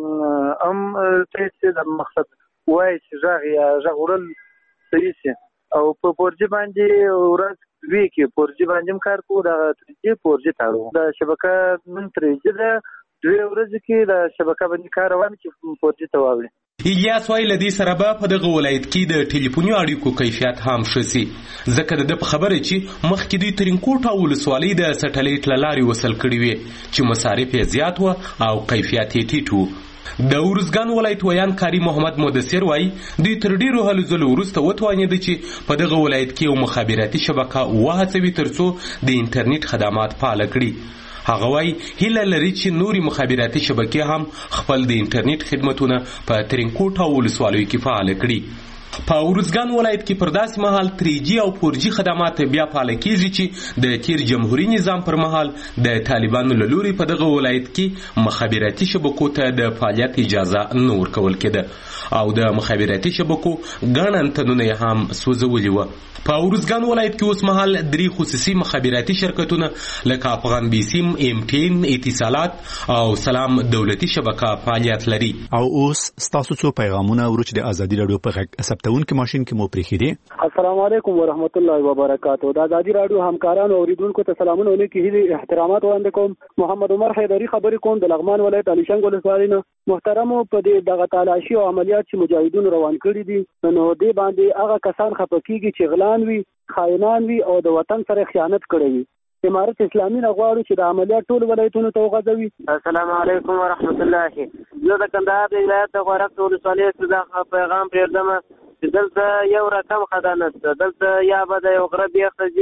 هم څه د مقصد وای چې ژغ یا ژغ ورل صحیح شي او په فور جي باندې ورځ وی کې فور جي باندې کار کوو د تری جي فور جي تاړو د شبکه من تری جي د دوی ورځ کې د شبکه باندې کار روان چې فور جي ته واوړي. الیاس وایي له دې سره به په دغه ولایت کې د ټلیفوني اړیکو کیفیت هم ښه سي ځکه د ده په خبره چې مخکې دوی ترینکوټ او ولسوالۍ د سټلایټ له لارې وصل کړي وي چې مصارف یې زیات وه او کیفیت یې ټیټ و. د اورزګان ولایت ویان کاری محمد مدثر وایي دوی تر ډیرو هلو ځلو وروسته وتوانېده چې په دغه ولایت کې یو مخابراتي شبکه وهڅوي ترڅو د انټرنیټ خدمات فعال کړي. هغه وایي هیله لري چې نوري مخابراتي شبکې هم خپل د انټرنیټ خدمتونه په ترینکوټ او ولسوالیو کې فعال کړي. په اورزګان ولایت کې پر داسې مهال تری جي او فور جي خدمات بیا فعال کیږي چې د تیر جمهوریت نظام پر مهال د طالبانو له لوري په دغه ولایت کې مخابراتي شبکو ته د فعالیت اجازه نه ورکول کېده او د مخابراتي شبکو ګڼ انتنونه یې هم سوځولي وه. په اورزګان ولایت کې اوس مهال درې خصوصي مخابراتي شرکتونه لکه افغان بیسیم، ایم ټي ان، اتصالات او سلام دولتي شبکه فعالیت لري. او اوس ستاسو څو پیغامونه ورچ د ازادي رادیو په غږ ثبتونکو ماشين کې مو پریښي دي. السلام علیکم ورحمت الله وبرکاتہ. د ازادي رادیو همکارانو او اوریدونکو ته سلامونه ولیکي هلي احترامات وړاندې کوم. محمد عمر حیدری خبرې کوم د لغمان ولایت علي شنګ ولسوالۍ نه. محترمو په دې دغه تالاشي او عملیات چې مجاهدون روان کړي دي نو دې باندې هغه کسان خپه کیږي چې غلان وي، خائنان وي او د وطن سره خیانت کړي وي. امارت اسلامي نه غواړي چې د عملیات ټول ولایتونو ته وغځوي. السلام علیکم ورحمت الله. زه د کندهار د ولایت د غورک ولسوالۍ څخه پیغام پرېږدم چې دلته یو رقم خدانت ده. دلته یا به د یو غره بیخته ځي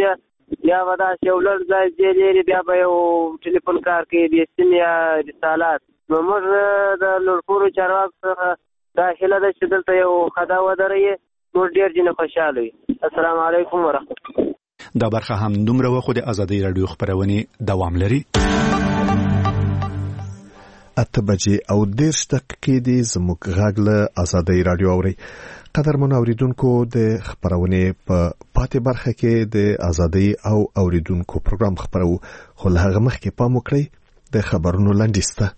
یا به داسې یو لږ ځای ځای لري بیا به یو ټلیفون کار کوي د سیم یا رسالات. نو موږ د لوړپوړو چارواکو څخه دا هیله ده چې دلته یو خدا ودروي، موږ ډېر ځینې خوشحاله وي. السلام علیکم ورحمت الله. دا برخه هم دومره وه خو د ازادۍ راډیو خپرونې دوام لري. اته بجې او دېرش دقیقې دي. زموږ غږ له ازادۍ راډیو اورئ. قدرمن اوریدونکو، د خپرونې په پاتې برخه کې د ازادۍ او اوریدونکو پروګرام خپرو، خو له هغه مخکې پام وکړئ د خبرونو لنډیز ته.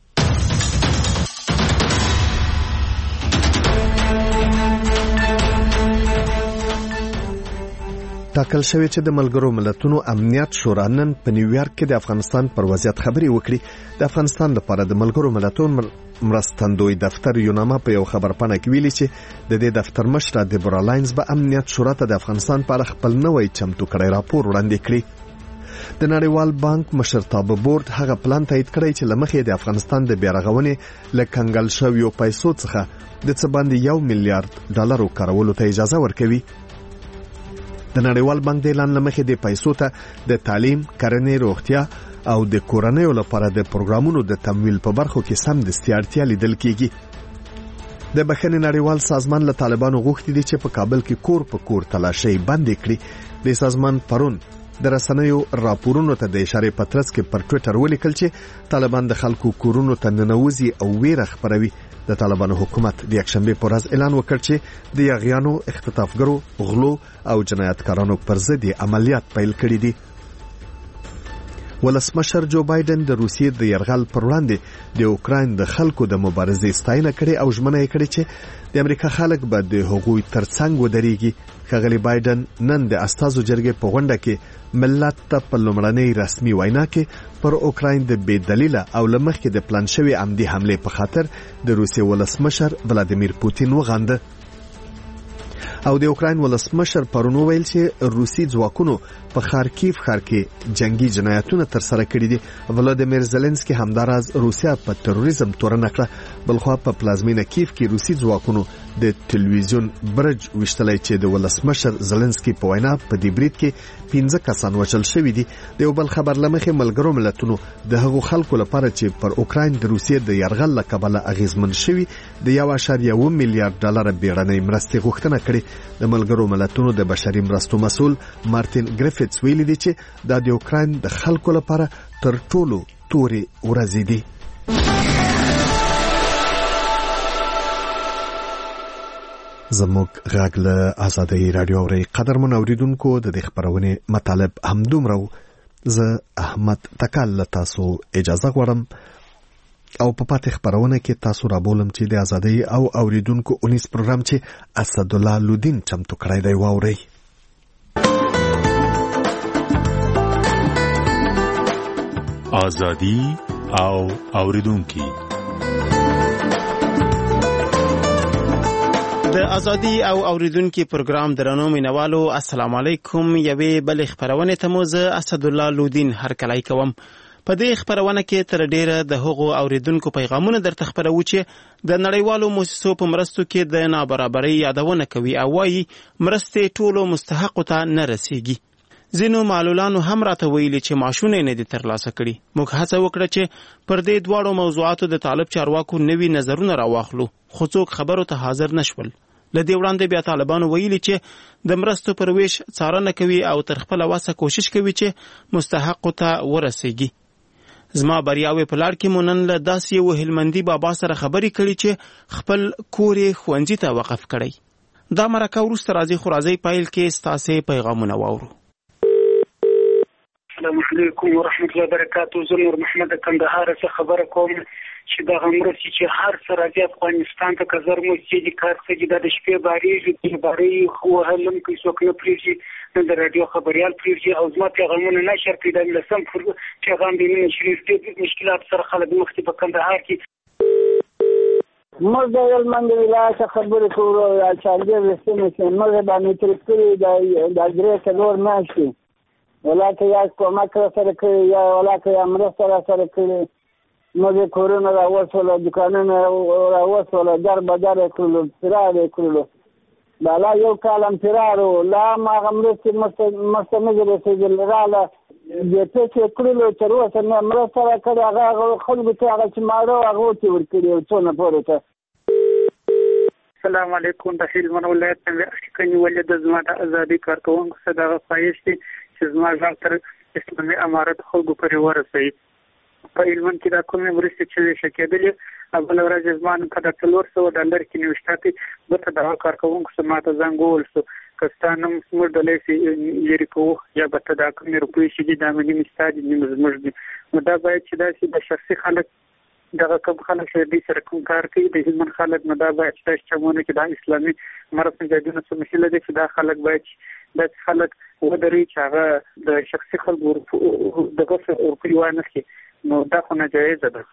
ټاکل شوی چې د ملګرو ملتونو امنیت شورا نن په نیویارک کې د افغانستان پر وضعیت خبرې وکړي. د افغانستان لپاره د ملګرو ملتونو مرستندوی دفتر یوناما په یو خبرپاڼه کې ویلي چې د دې دفتر مشر دیبورا لاینز به امنیت شورا ته د افغانستان په اړه خپل نوی چمتو کړی راپور وړاندې کړي. د نړیوال بانک مشرتابه بورډ هغه پلان تایید کړی چې له مخې د افغانستان د بیارغونې له کنګل شویو پیسو څخه د څه باندې یو میلیارډ ډالرو کارولو ته اجازه ورکوي. د نړیوال بانک د اعلان لمخې د پیسو ته د تعلیم، کرنې، روغتیا او د کورنیو لپاره د پروګرامونو د تمویل په برخو کې سم دستي اړتیا لیدل کیږي. د بخښنې نړیوال سازمان له طالبانو غوښتي دي چې په کابل کې کور په کور تلاشي بندې کړي. د سازمان پرون د رسنیو راپورونو ته د اشاره پترس کې پر ټوئیټر ولیکل چې طالبان د خلکو کورونو ته ننوځي او ویره خپروي. د طالبانو حکومت د یکشنبه په ورځ اعلان وکړ چې د یاغیانو، اختطافګرو، غلو او جنایتکارانو پر ضد عملیات پیل کړي دي. ولسمشر جو بایدن د روسیې د یرغل پر وړاندې د اوکراین د خلکو د مبارزې ستاینه کړې او ژمنه یې کړې چې د امریکا خلک به د هغوی ترڅنګ ودرېږي. ښاغلی بایدن نن د استازو جرګې په غونډه کې ملت ته په لومړنۍ رسمي وینا کې پر اوکراین د بې دلیله او لمخکې د پلان شوی عمدي حمله په خاطر د روسیې ولسمشر ولادیمیر پوتین وغانده. او د اوکراین ولسمشر پرون ویل چې روسي ځواکونو په خارکیف ښار کې جنگي جنایتونه ترسره کړي دي. ولادیمیر زيلنسکي همداراز روسیا په تروریزم تورنه کړه. بلخوا په پلازمینه کیف کې روسي ځواکونو د ټلویزیون برج وشتلای چې د ولسمشر زيلنسکي په وینا په دې برید کې پنځه کسان وژل شوي دي. د یو بل خبر لمخې ملګرو ملتونو د هغو خلکو لپاره چې پر اوکراین د روسیې د یرغل له کبله اغیزمن شوي د یو اعشاریه اووه میلیارډ ډالر بیړنۍ مرستې غوښتنه کړې. د ملګرو ملتونو د بشري مرستو مسؤل مارټین ګریفټس ویلي دی چې دا د اوکراین د خلکو لپاره تر ټولو تورې ورځې دي. زموږ غږ له ازادۍ راډیو اورئ. قدرمن اوریدونکو، د دې خبرونې مطالب همدومره و. زه احمد تکل له تاسو اجازه غواړم او په پاتې خبرونه کې تاسو را بولم چې د ازادۍ او اوریدونکو اونیس پروګرام چې اسدالله لودین چمتو کړی دی واورئ. ازادي او اوریدونکو د ازادي او اوریدونکو پروګرام درنو مینوالو، السلام علیکم. یوې بل خبرونه ته مو زه اسدالله لودین هرکلی کوم. په دې خبرونه کې تر ډیره د هغو اوریدونکو پیغامونه درته خبرو چې د نړیوالو مؤسسو په مرستو کې د نابرابرۍ یادونه کوي او وايي مرستې ټولو مستحقو ته نه رسیږي. ځینو معلولانو هم راته ویلي چې معاشونه نه دي ترلاسه کړي. موږ هڅه وکړه چې پر دې دواړو موضوعاتو د طالب چارواکو نوي نظرونه راواخلو، خو څوک خبرو ته حاضر نشول. لدې وړاندې بیا طالبانو ویلي چې د مرستو پر ویش څارنه کوي او تر خپل واسه کوشش کوي چې مستحقو ته ورسیږي. زما بریاوي په لار کې مونن له داسې یو هلمندي بابا سره خبرې کړي چې خپل کور یې ښوونځي ته وقف کړی. دا مرکه وروسته راځي خو راځي پایل کې ستاسې پیغامونه واورو. السلام علیکم ورحمت الله وبرکاتہ. زه نور محمد کندهار څخه خبره کوم چې دا غمرسي چې هر سره راځي افغانستان ته کزر مو چې کار څه د شپې باریږي چې باری خو هلم کې څوک نه پریږي د رادیو خبريال پریږي او زما پیغامونه نشر کړي. د لسم پیغام دی نن شریف دې مشکلات سره خلک مخ په کندهار کې موږ د هلمند ولایت خبرې کوو. چاندې رسنۍ چې موږ باندې تر کړي د درې څلور میاشتې ولکه یا کومک سره کوي یا ولکه یا مرسته سره کوي. موږ کورونه راوځول، دکانونه راوځول، در بدر کړل، سره کړل. دا لا یو کال هم تېرار و لا هم هغه مرستې مرسته نه دي رسېدلې راله د ټکې کړلو تر اوسه نه مرسته راکړې هغه خلکو ته هغه چې ماړه و هغه ورته ورکړي یو څونه پورې ته. السلام علیکم. د هلمند ولایت نه اشکني ولې د زما د ازادي کارکوونکو څخه دغه خواهش دی چې زما غږ تر اسلامي امارت خلکو پورې ورسوي. په هلمند کې دا کومې مرستې چې ویشل کېدلې بله ورځ زما نن په د څلور سوه ډالر کې نوشته کې بېرته دغه کارکوونکو څخه ما ته زنګ وویل شو که ستا نوم زموږ ډلۍ سې لرې کوو یا به ته دا کومې روپۍ چې دي دا مې نیم ستا دي نیم زموږ دي. نو دا باید چې داسې د شخصي خلک دغه کوم خلک چې دوی سره کوم کار کوي د هلمند خلک نو دا باید چې داسې چمونه کې دا اسلامي امارت مجاهدینو څه مسله ده چې دا خلک باید داسې خلک ودرېږي چې هغه د شخصي خلکو دغه روپۍ وانخلي. نو دا خو ناجایزه ده.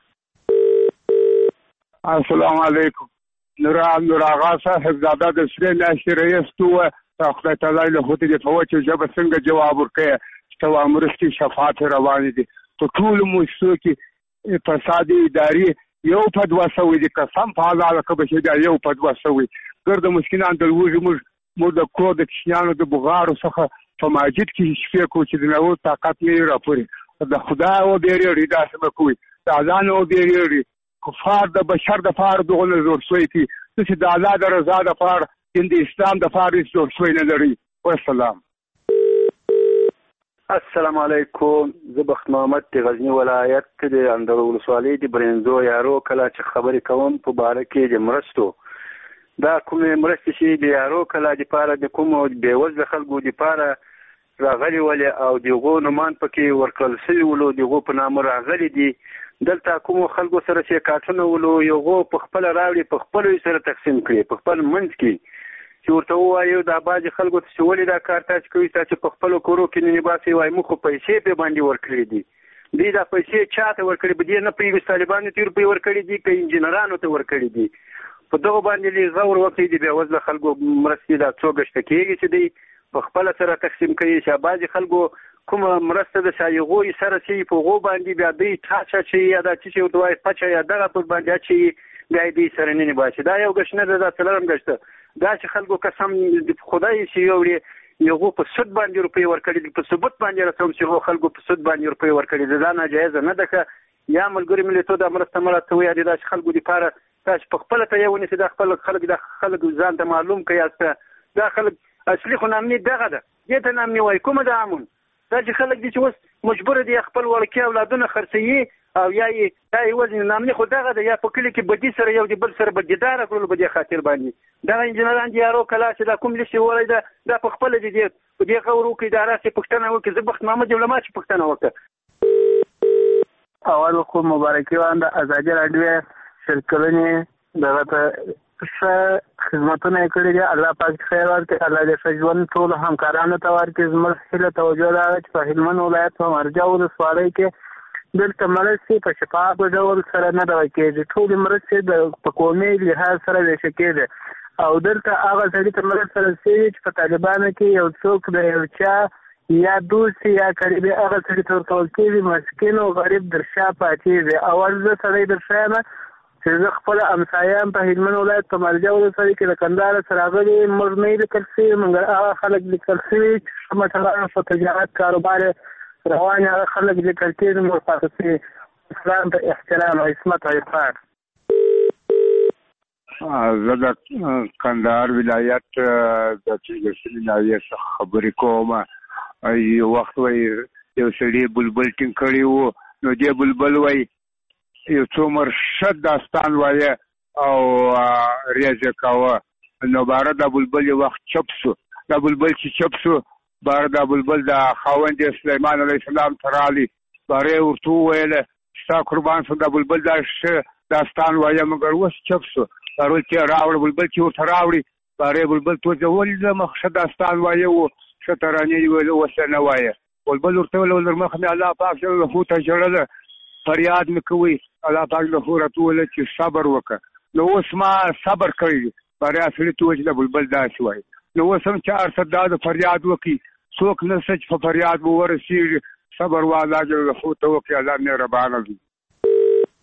السلام علیکم. نور نور آغا صاحب زاده د سری میاشتې رئیس تو خدای تعالی له خو دې په وچه ژبه څنګه جواب ورکړي چې تو امرستي شفاعت روان دي په ټول موسسو کې فساد اداري یو په دوه سوي دي قسم په الله که به دا یو په دوه سوي ګرد مسکینان د وږي موږ موږ د کو د کشیانو د بغارو څخه په ماجد کې شپې کو چې د نو طاقت نه راپوري د خدا او بیري دا سم کوي د اذان او بیري کفار د بشر د فار دغه زور شوي کی چې د آزاد رضا د فار د اسلام د فار زور شوي نه لري. والسلام. السلام علیکم. زه بخت محمد د غزنی ولایت د اندړ ولسوالۍ د برنزو یارو کله چې خبرې کوم په باره کې د مرستو دا کومې مرستې چې د یارو کله د پاره د کوم بېوزله خلکو د پاره راغلي ولې او دغو نومان پکې ورکړل شوي ولو دغو په نامه راغلي دي دلته کومو خلکو سره چې کارټونه ولو یغو په خپله راوړي په خپلو سره تقسیم کړي په خپل منځ کې چې ورته ووایو دا بعضې خلکو ته چې ولې دا کار تاسې کوي تاسې په خپلو کورو کې نه نباسئ وایي موږ خو پیسې پرې باندې ورکړي دي دوی دا پیسې چا ته ورکړي په دې نه پوهېږي طالبانو ته روپۍ ورکړي دي که انجینرانو ته ورکړي دي په دغو باندې لږ غور وکړي د بېوزله خلکو مرستې دا څو ګشته کېږي چې دی په خپله سره تقسیم کوي چې بعضې خلکو کومه مرسته ده چې هغوی سره چې په هغو باندې بیا دوی ټاچه چې یا دا چې ورته وایي پچه یا دغه پر باندې اچوي بیا یې دوی سره نه نباسي. دا یو ګشت نه ده دا څلورم ګشت ده دا چې خلکو قسم خدای چې یوړي یغو په سود باندې روپۍ ورکړي دي په ثبوت باندې رسوم چې هغو خلکو په سود باندې روپۍ ورکړي دي دا ناجایزه نه ده که یا ملګري ملتونو دا مرسته مراته وایي د داسې خلکو دپاره تاسې په خپله ته یې ونیسئ دا خپل خلک دا خلک ځان ته معلوم کړئ دا خلک اصلي خو نامني دغه ده دې ته نامني وایي کومه ده امن دا چې خلک دي چې اوس مجبوره دي خپل وړکي اولادونه خرڅوي او یا یې دا یوازې نامني خو دغه ده یا په کلي کې بدي سره یو د بل سره بدیداره کړلو په دې خاطر باندې دغه انجینران دي یارو کلا چې دا کوم لیست وولی ده دا په خپله دي دې په دې غور وکړي دا راسې پوښتنه وکړي زه بخت محمد یم له ما چې پوښتنه وکړه. اول خو مبارکي وایم د ازادي راډیو شرکلنې دغه ته ښه خدمتونه یې کړي دي الله پاک خیر ورکړي الله دې ښه ژوند ټولو همکارانو ته ورکړي زموږ هیله توجه دا ده چې په هلمند ولایت په مرجع ولسوالۍ کې دلته مرستې په شفاف ډول سره نه دوا کېږي ټولې مرستې د په قومي لحاظ سره ویشل کېږي او دلته هغه سړي ته مرسته رسېږي چې په طالبانو کې یو څوک د یو چا یا دوست یا قریبي هغه سړي ته ورکول کېږي مسکین او غریب در شا پاتې وي اول زه سړی در شا یم چې زه خپله همسایان په هلمند ولایت په مرجع ولسوالۍ کې د کندهار سره راغلي موږ نه لیکل شوي مګر هغه خلک لیکل شوي چې ښه مثلا په تجارت کاروبار روان هغه خلک لیکل کېږي موږ پاتې شوي اسلام ته احترام او عصمت او عفت. زه د کندهار ولایت د تجارتي ناحیې څخه خبرې کوم یو وخت وایي یو سړي بلبل ټینګ کړی و نو دې بلبل وایي یو څو مرشد داستان وایه او ریاضه کاوه نو باره دا بلبل یو وخت چپ سو دا بلبل چې چپ سو باره دا بلبل د خاوند سلیمان علیه السلام ته راغلی باره یې ورته وویله ستا قربان شم دا بلبل دا ښه داستان وایه مګر اوس چپ سو باره ویل چې راوړه بلبل چې ورته راوړي باره یې بلبل ته وځه ولې زه مخ ښه داستان وایه و ښه ترانې یې ویله اوس یې نه وایه بلبل ورته ویله ولر مخ مې الله پاک جل له ته ژړله فریاد مې کوي الله پاک له خو راته وویله چې صبر وکړه نو اوس ما صبر کړی باره سړي ته وویل چې د بلبل داسې وایي نو اوس هم چې هر څه دا د فریاد وکړي څوک نشته چې په فریاد به ورسېږي صبر و الله جل له خو ته وکړي الله مهربانه وي.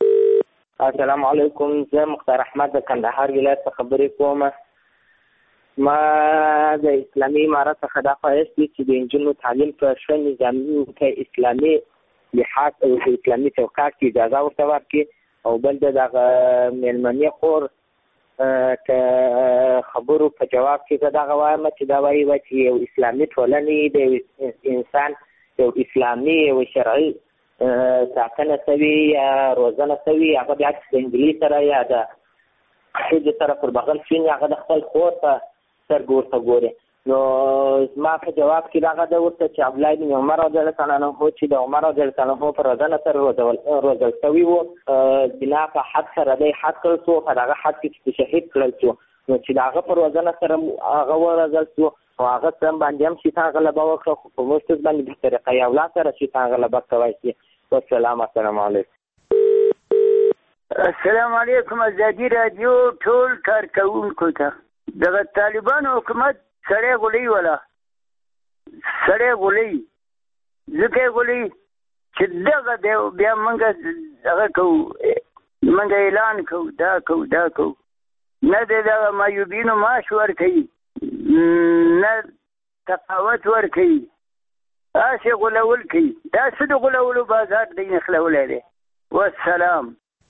السلام علیکم. زه مختار احمد د کندهار ولایت څخه خبرې کوم. ما د اسلامي امارت څخه دا خواهش دی چې د نجونو تعلیم په ښه نظامي ته اسلامي لحاظ او اسلامي چوکاټ کې اجازه ورته ورکړي، او بل د دغه مېلمنې خور که خبرو په جواب کې زه دغه وایم چې دا وایي چې یو اسلامي ټولنې د انسان یو اسلامي یو شرعي ساتنه سوي یا روزنه سوي، هغه بیا د انجلۍ سره یا د ښځې سره پر بغل کښېني، هغه د خپل خور په سترګو ورته ګوري. نو زما په جواب کې دغه ده ورته چې عبدالله بن عمر رضی الله تعالی عنه چې د عمر رضی الله تعالی عنه په روزنه سره روزل سوي وو، بنا په حد سره دی حد کړل شو، په دغه حد کې چې شهید کړل شو، نو چې د هغه په روزنه سره هغه وروزل شو او هغه سم باندې هم شیطان غلبه وکړه، خو په موږ باندې په طریقه اولاد سره شیطان غلبه کولی شي. والسلام السلام علیکم. السلام علیکم. ازادي راډیو ټول کارکوونکو ته دغه طالبانو حکومت سړی غولي ولا سړی غولي ځکه غولي چې دغه بیا موږ دغه کوو، موږ اعلان کوو دا کوو دا کوو، نه د دغه معیوبینو معاش ورکوي، نه تقاوت ورکوي، هسې غولول کوي. دا څه د غولولو بازار دی نښلولی دی. والسلام.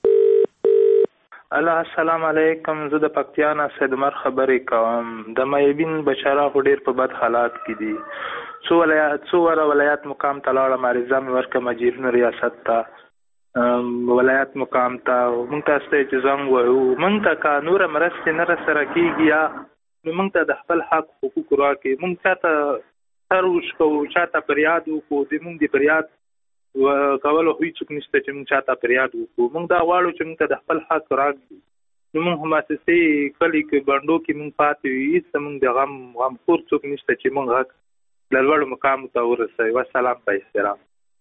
الله السلام علیکم. زه د پکتیا نه سید عمر خبرې کوم. د معیوبین بچاره خو ډېر په بد حالات کې دي. څو ولایات څو واره ولایات مقام ته لاړم، عریضه مې ورکړه مجیرونو ریاست ته، ولایت مقام ته. موږ ته ستاسو چې زنګ وایو، موږ ته که نوره مرستې نه راسره کېږي یا نو موږ ته د خپل حق حقوق راکړي. موږ چاته سر وشکوو، چاته فریاد وکړو، د موږ د فریاد کولو خو هېڅوک نشته چې موږ چاته فریاد وکړو. موږ دا غواړو چې موږ ته د خپل حق راکړي. نو موږ مؤسسې کلي کې بنډو کې موږ پاتې یو، هېڅ موږ د غم غمخور څوک نشته چې موږ حق له لوړو مقامو ته ورسوي. والسلام په احترام.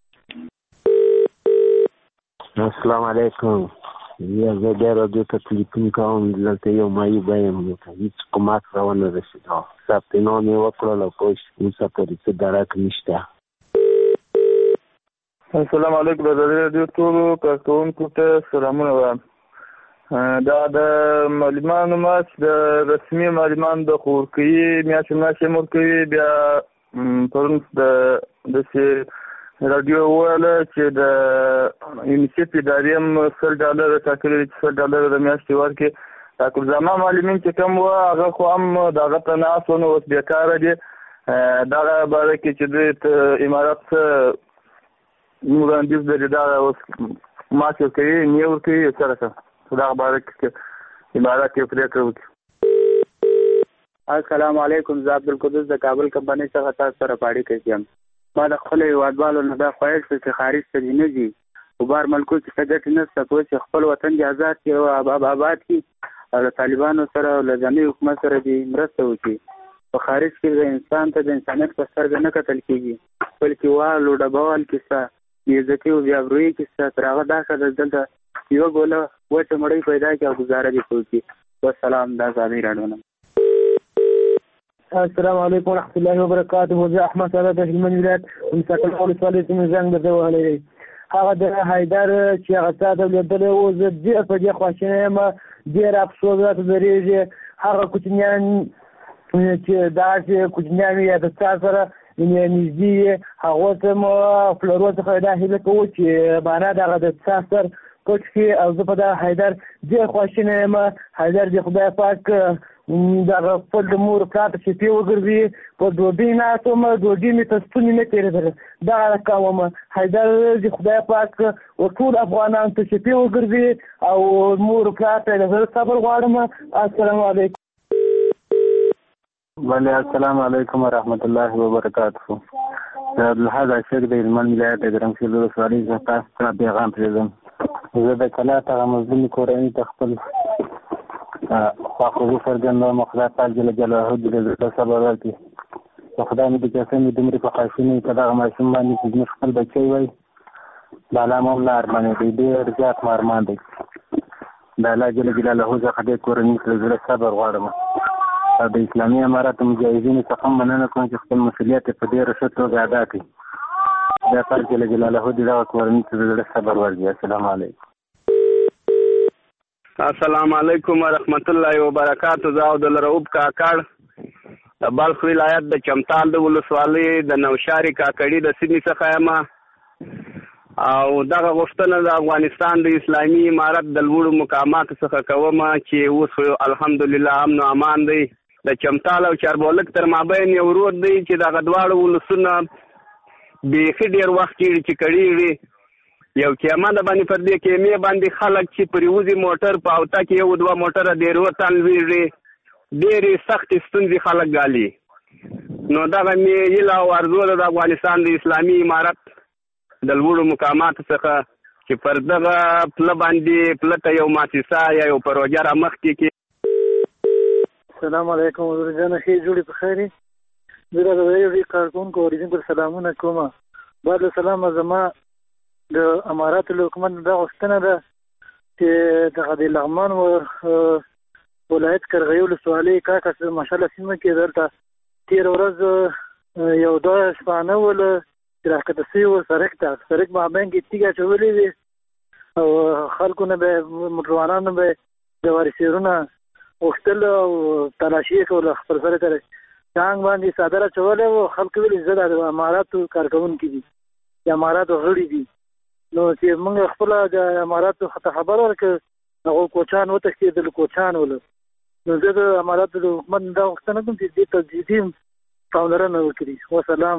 السلام علیکم. یا زه بیا راډیو ته تلیفون کوم، دلته یو معیوب یم، هېڅ کومک راونه رسېدا. ثبت نام یې وکړل او پوه شو اوسه پورې څه درک نشته. السلام علیکم. د راډیو ټولو کارکوونکو ته سلامونه وایم. دا د معلمانو معاش د رسمي معلمانو د خو ورکوي، میاشتې میاشتې هم ورکوي. بیا پرون د داسې راډیو وویله چې د یونیسیف ادارې هم سل ډالره ټاکلي چې سل ډالره د میاشتې ورکړي. دا کورزما معلمین چې کوم وو هغه خو هم د هغه ته ناست وو، نو اوس بېکاره دي. دغه باره کې چې دوی امارت څه وړاندیز لري، دا اوس معاش ورکوي نه ورکوي سره څه دغه باره کې امارت یې پرېکړه وکړي. السلام علیکم. زه عبدالقدوس د کابل کمپنۍ څخه تاسو سره په اړیکه کې یم. ما د خپلو هېوادوالو نه دا خواهش دی چې خارج ته دې نه ځي، په بار ملکو کې څه ګټې نشته، په چې خپل وطن دې ازاد کړي او آباد کړي او له طالبانو سره او له ځاني حکومت سره دې مرسته وکړي. په خارج کې د انسان ته د انسانیت په سترګه نه کتل کېږي، بلکې وال او ډبوال کیسه، بېعزتي او بېابرویي کیسه، تر هغه دا ښه ده دلته یوه ګوله وچه مړۍ پیدا کړي او ګزاره دې وکړي. والسلام. دا ازادي راډیو نه. السلام علیکم ورحمۃ اللہ وبرکاتہ. زه احمد صاحب د هلمند ولایت مساکل ولسوالۍ څخه زنګ درته وهلی دی. هغه د حیدر چې هغه تا ته لیدلی و، زه ډېر په دې خواشینی یم، ډېر افسوس راته درېږي. هغه کوچنیان چې داسې کوچنیان وي یا د تا سره نږدې وي، هغو ته مو پلرو څخه دا هیله کوو چې معنا دغه د تا سر پټ کړي. او زه په دغه حیدر ډېر خواشینی یم. حیدر دې خدای پاک دغه خپل د مور پلار ته شفې وګرځي. په ډوډۍ ناست وم، ډوډۍ مې ته ستونې نه تېرېدله، دغه رقم وم. حیدر دې خدای پاک ټول افغانانو ته شفې وګرځي او مور پلار ته د زړه صبر غواړم. السلام علیکم. بله السلام علیکم ورحمت الله وبرکاتہ. د عبدالحد عاشق د هلمند ولایت د ګرمسیر ولسوالۍ څخه تاسو ته پیغام پرېږدم. زه د کلا هغه مظلومې کورنۍ ته خپل خواخوږي څرګندوم. خدای پاک جل جلاله دې د زړه صبر ورکړي. خدای مې د قسم دې دومره په خواشینۍ په دغه ماشوم باندې چې زموږ خپل بچی وای، د الله مو هم نه ارمانېدی، ډېر زیات مو ارمان دی. د الله جل جلاله څخه دې کورنۍ ته د زړه صبر غواړم. او د اسلامي امارت مجاهدینو څخه هم مننه کوم چې خپل مسؤلیت په ډېره ښه توګه ادا کړي. خدای پاک جل جلاله دې دغه کورنۍ ته د زړه صبر ورکړي. السلام علیکم. السلام علیکم ورحمت الله وبرکاتہ. زه عبدالرؤف کاکړ بلخ ولایت د چمتال د ولسوالۍ د نوشاري کاکړي د سیمې څخه یم او دغه غوښتنه د افغانستان د اسلامي امارت د لوړو مقاماتو څخه کوم چې اوس الحمدلله امن او امان دی. د چمتال او چاربولک تر مابین یو رود دی چې دغه دواړه ولسونه بیخي ډېر وخت کېږي چې کړي یو کیمه د باندې پر دې کیمې باندې خلک چې پرې وځي موټر په اوته کې یو دوه موټره ډېر وتن لوېږي ډېرې سختې ستونزې خلک ګالي. نو دغه مې هیله او ارزو ده د افغانستان د اسلامي امارت د لوړو مقاماتو څخه چې پر دغه پله باندې پله ته یو مؤسسه یا یو پروژه رامخکې کړي. السلام علیکم حضور جان، ښې جوړې په خیر یې. زه د ریډیو کارکونکو اوریدونکو سلامونه کوم. بعد سلام زما د امارات له حکومت دا غوښتنه ده چې دغه د لغمان و ولایت کرغیو ولسوالۍ کاکس ماشاءالله سیمه کې دلته تېره ورځ یو دوه شپانه ول چې راښکته سوي وو سړک ته. سړک مابین کې تیږه اچولې وې او خلکو نه به موټروانانو به د وارثیرونه غوښتل او تلاشي یې کوله خپل سره سره ټانګ باندې څادر اچولی وو. خلکو ویل زه د اماراتو کارکوونکي دي د اماراتو غړي دي. نو چې موږ خپله د اماراتو ته خبر ورکړ هغو کوچان وتښتېدل کوچان ول. نو زه د اماراتو د حکومت دا غوښتنه کوم چې دې ته جدي پاملرنه وکړي. وسلام.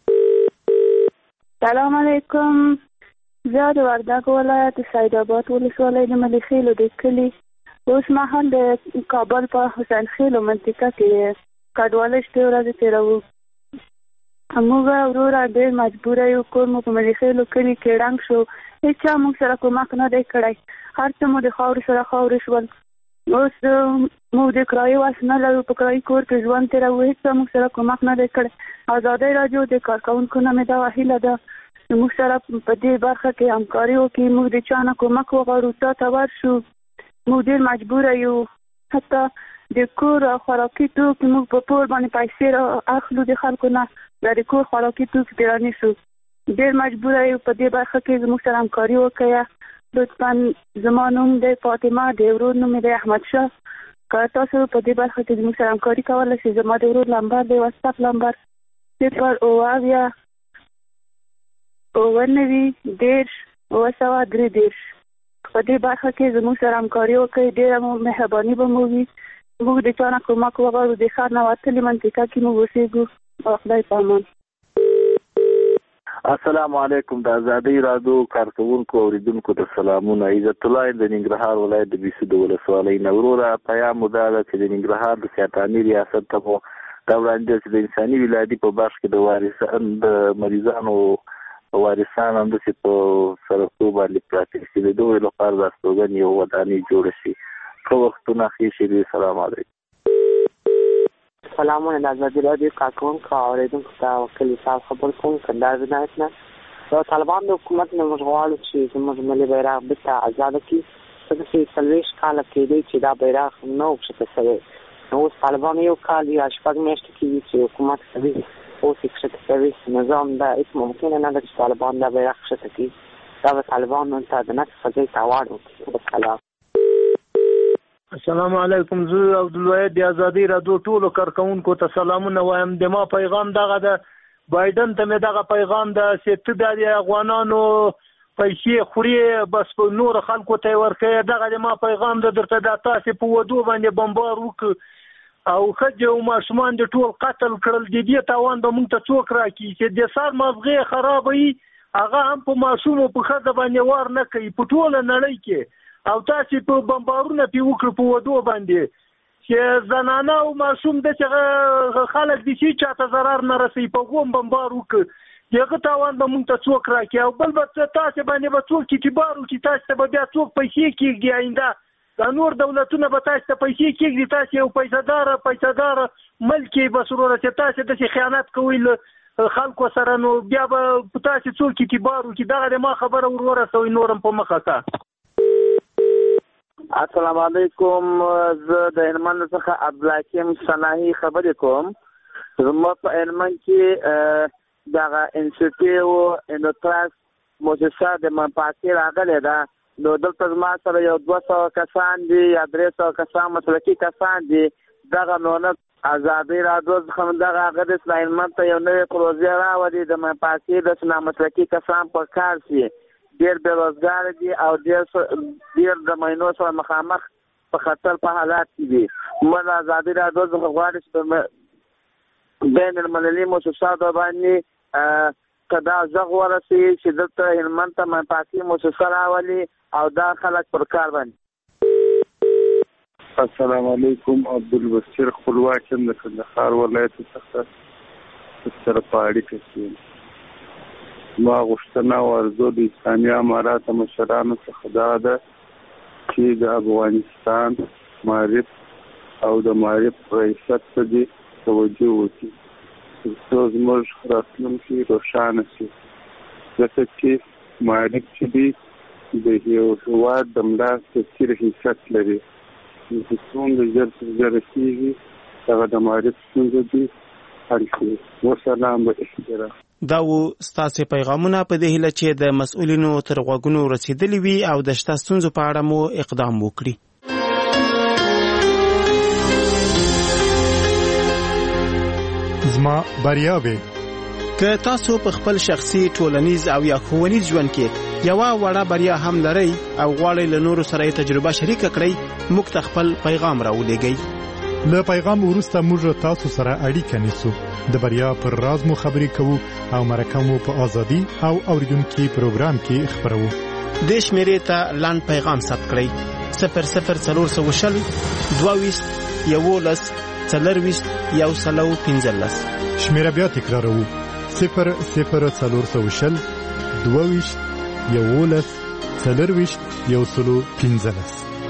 سلام علیکم. زه د وردګو ولایت سید آباد ولسوالۍ د ملي خیلو د کلي اوس مهال د کابل په حسین خیلو منطقه کې کډواله شپې ورځې تېروو. موږ وروره ډېر مجبوره یو. کور مو په ملي خیلو کلي کې ړنګ شو. هېچا موږ سره کومک نه دی کړی. هر څه مو د خاورو سره خاورې شول. اوس موږ د کرایې واس نه لرو. په کرایي کور کې ژوند تېروو. هېڅ موږ سره کومک نه دی کړی. ازادۍ راډیو د کارکوونکو نه مې دا هیله ده موږ سره په دې برخه کې همکاري وکړي. موږ د چا نه کومک وغواړو تا ته ورشو. موږ ډېر مجبوره یو. حتی د کور او خوراکي توکي موږ په پور باندې پیسې اخلو د خلکو نه. د کور خوراکي توکي پرې رانیسو. ډېر مجبوره یو. په دې برخه کې زموږ سره همکاري وکړه. لطفا زما نوم دی فاطمه، د ورور نوم دی احمد شاه. که تاسو په دې برخه کې زموږ سره همکاري کولی شئ، زما د ورور نمبر دی واتساپ نمبر صفر اوه اویا اوه نوي دېرش اوه سوه درې دېرش. په دې برخه کې زموږ سره همکاري وکړئ. ډېره مو مهرباني به مو وي. موږ د چا نه کومک وغواړو. د ښار نه وتلې منطقه کې موږ اوسېږو. او خدای په امان. السلام علیکم. د ازادۍ راډیو کارکوونکو اوریدونکو ته سلامونه. عزت الله د ننګرهار ولایت د بیسو د ولسوالۍ نه. وروره پیام مو دا ده چې د ننګرهار د سیاتاني ریاست ته مو دا وړاندیز چې د انساني ولادي په بخش کې د وارثان د مریضانو وارثان همداسې په سړکونو باندې پراته شي. د دوی لپاره د استوګنې یو ودانۍ جوړه شي. ښه وختونه ښې شي. سلام علیکم. سلامونه. د ازادي راډیو کارکوونکو او اوریدونکو ته وکیل صاحب خبر کوم کندهار ولایت نه. د طالبان د حکومت نه موږ غواړو چې زموږ ملي بیرغ بېرته ازاده کړي. ځکه چې څلوېښت کاله کېدی چې دا بیرغ نه و کښته شوی. نو اوس طالبان یو کال یا شپږ میاشتې کېږي چې حکومت کوي، اوس یې کښته کوي. نظام دا هېڅ ممکنه نه ده چې طالبان دا بیرغ کښته کړي. دا به طالبانو ته د نقص په ځای تاوان وکړي. وسلام. السلام علیکم. زه عبدالواحد د ازادۍ راډیو ټولو کارکوونکو ته سلامونه وایم. د ما پیغام دغه ده، بایدن ته مې دغه پیغام ده چې ته د افغانانو پیسې خوري بس په نور خلکو ته ورکوي. دغه د ما پیغام ده درته. دا تاسې په ودو باندې بمبار وکړ او ښځې او ماشومان د ټول قتل کړل. د دې تاوان به موږ ته څوک راکړي چې د سر مغزې خرابوي هغه هم په ماشوم او په ښځه باندې وار نه کوي په ټوله نړۍ کې. او تاسې په بمبارونه پې وکړو په ودو باندې چې زنانه او ماشوم داسې خلک دي چې چاته ضرر نه رسوي. په هغو هم بمبار وکړو. د هغه تاوان به موږ ته څوک راکړي. او بل به تاسې باندې به څوک اعتبار وکړي. تاسې ته به بیا څوک پیسې کېږدي آینده. دا نور دولتونه به تاسې ته پیسې کېږدي. تاسې یو پیسهداره پیسهداره ملک یې بس وروره چې تاسې داسې خیانت کوئ له خلکو سره، نو بیا به په تاسې څوک اعتبار وکړي. دغه د ما خبره ور ورسوئ. نور هم په مخه که. السلام علیکم. زه د هلمند څخه عبدالحکیم صناحي خبرې کوم. زموږ په هلمند کې دغه انسټیټیو انډوټراس مؤسسه د منفعتي راغلې ده. نو دلته زما سره یو دوه سوه کسان دي یا درې سوه کسان مسلکي کسان دي. دغه معاونت ازادي راډیو څخه دغه هغه د اسلام ته یو نوې پروژه راوړي د مپاسې د سنامسلکي کسان په کار شي ډېر بېروزګار دي او ډېر ډېر د مینو سره مخامخ په خطر په حالات کې دي. موږ ازادي راډیو څخه غواړو چې بین المللي مؤسساتو باندې کدا ځغ ورسي چې دلته هلمند ته مپاسې مؤسسه راولي او دا خلک پر کار باندې. السلام علیکم. عبدالبصیر خپلواک یم د کندهار ولایت څخه سره په اړیکه کې ما غوښتنه او ارزو د اسلامي اماراتو مشرانو څخه دا ده چې د افغانستان معرف او د معرف ریاست ته دې توجه وکړي تر څو زموږ راتلونکی روښانه شي، ځکه چې معرف چې دی د یو هېواد د ملا تفسیر حیثیت لري. چې څومره ژر تر ژره کېږي هغه د معرف ستونزه دي حل شي. وسلام به احترام. دا و ستاسې پیغامونه په دې هیله چې د مسؤلینو تر غوږونو رسیدلی وي او د شته ستونزو په اړه مو اقدام وکړي. زما بریاوې که تاسو په خپل شخصي ټولنیز او یا ښوونیز ژوند کې یوه وړه بریا هم لرئ او غواړئ له نورو سره یې تجربه شریکه کړئ، موږ ته خپل پیغام راولېږئ. له پیغام وروسته موږ تاسو سره اړیکه نیسو، د بریا پر راز مو خبرې کوو او مرکه مو په ازادي او اوریدونکي پروګرام کې خبرو. دې شمیرې ته لاند پیغام ثبت کړئ: صفر صفر څلور سوه شل دوه ویشت یولس څلرویشت یو سلو پنځلس. شمیره بیا تکراروو: صفر صفر څلور سوه شل دوه ویشت یولس څلرویشت یو سلو پنځلس.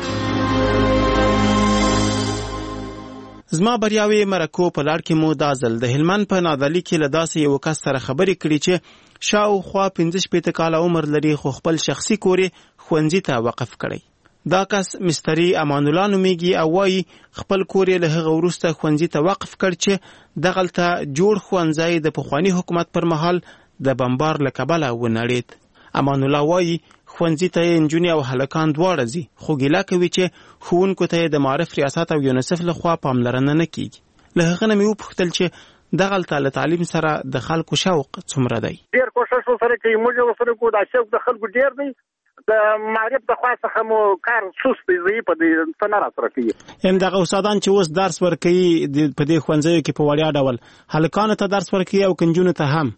زما بریاوې مرکو په لړ کې مو دا ځل د هلمند په نادعلي کې له داسې یو کس سره خبرې کړي چې شاوخوا پنځه شپېته کاله عمر لري خو خپل شخصي کور یې ښوونځي ته وقف کړی. دا کس مستری امان الله نومیږي او وایي خپل کور یې له هغه وروسته ښوونځي ته وقف کړ چې دغلته جوړ ښوونځی د پخواني حکومت پر مهال د بمبار له کبله ونړېد. امان الله وایي ښوونځي ته یې نجونې او هلکان دواړه ځي، خو ګیله کوي چې ښوونکو ته یې د معارف ریاست او یونیسف لخوا پاملرنه نه کیږي. له هغه نه مې وپوښتل چې دغلته له تعلیم سره د خلکو شوق څومره دی. ډېر کوښښ ورسره کوي، موږ ورسره کوو، دا شوق د خلکو ډېر دی. د معرف د خوا څخه مو کار سست دی، زه په دې څه نه راسره کوي. یم دغه استادان چې اوس درس ورکوي په دې ښوونځیو کې په وړیا ډول هلکانو ته درس ورکوي او که نجونو ته هم؟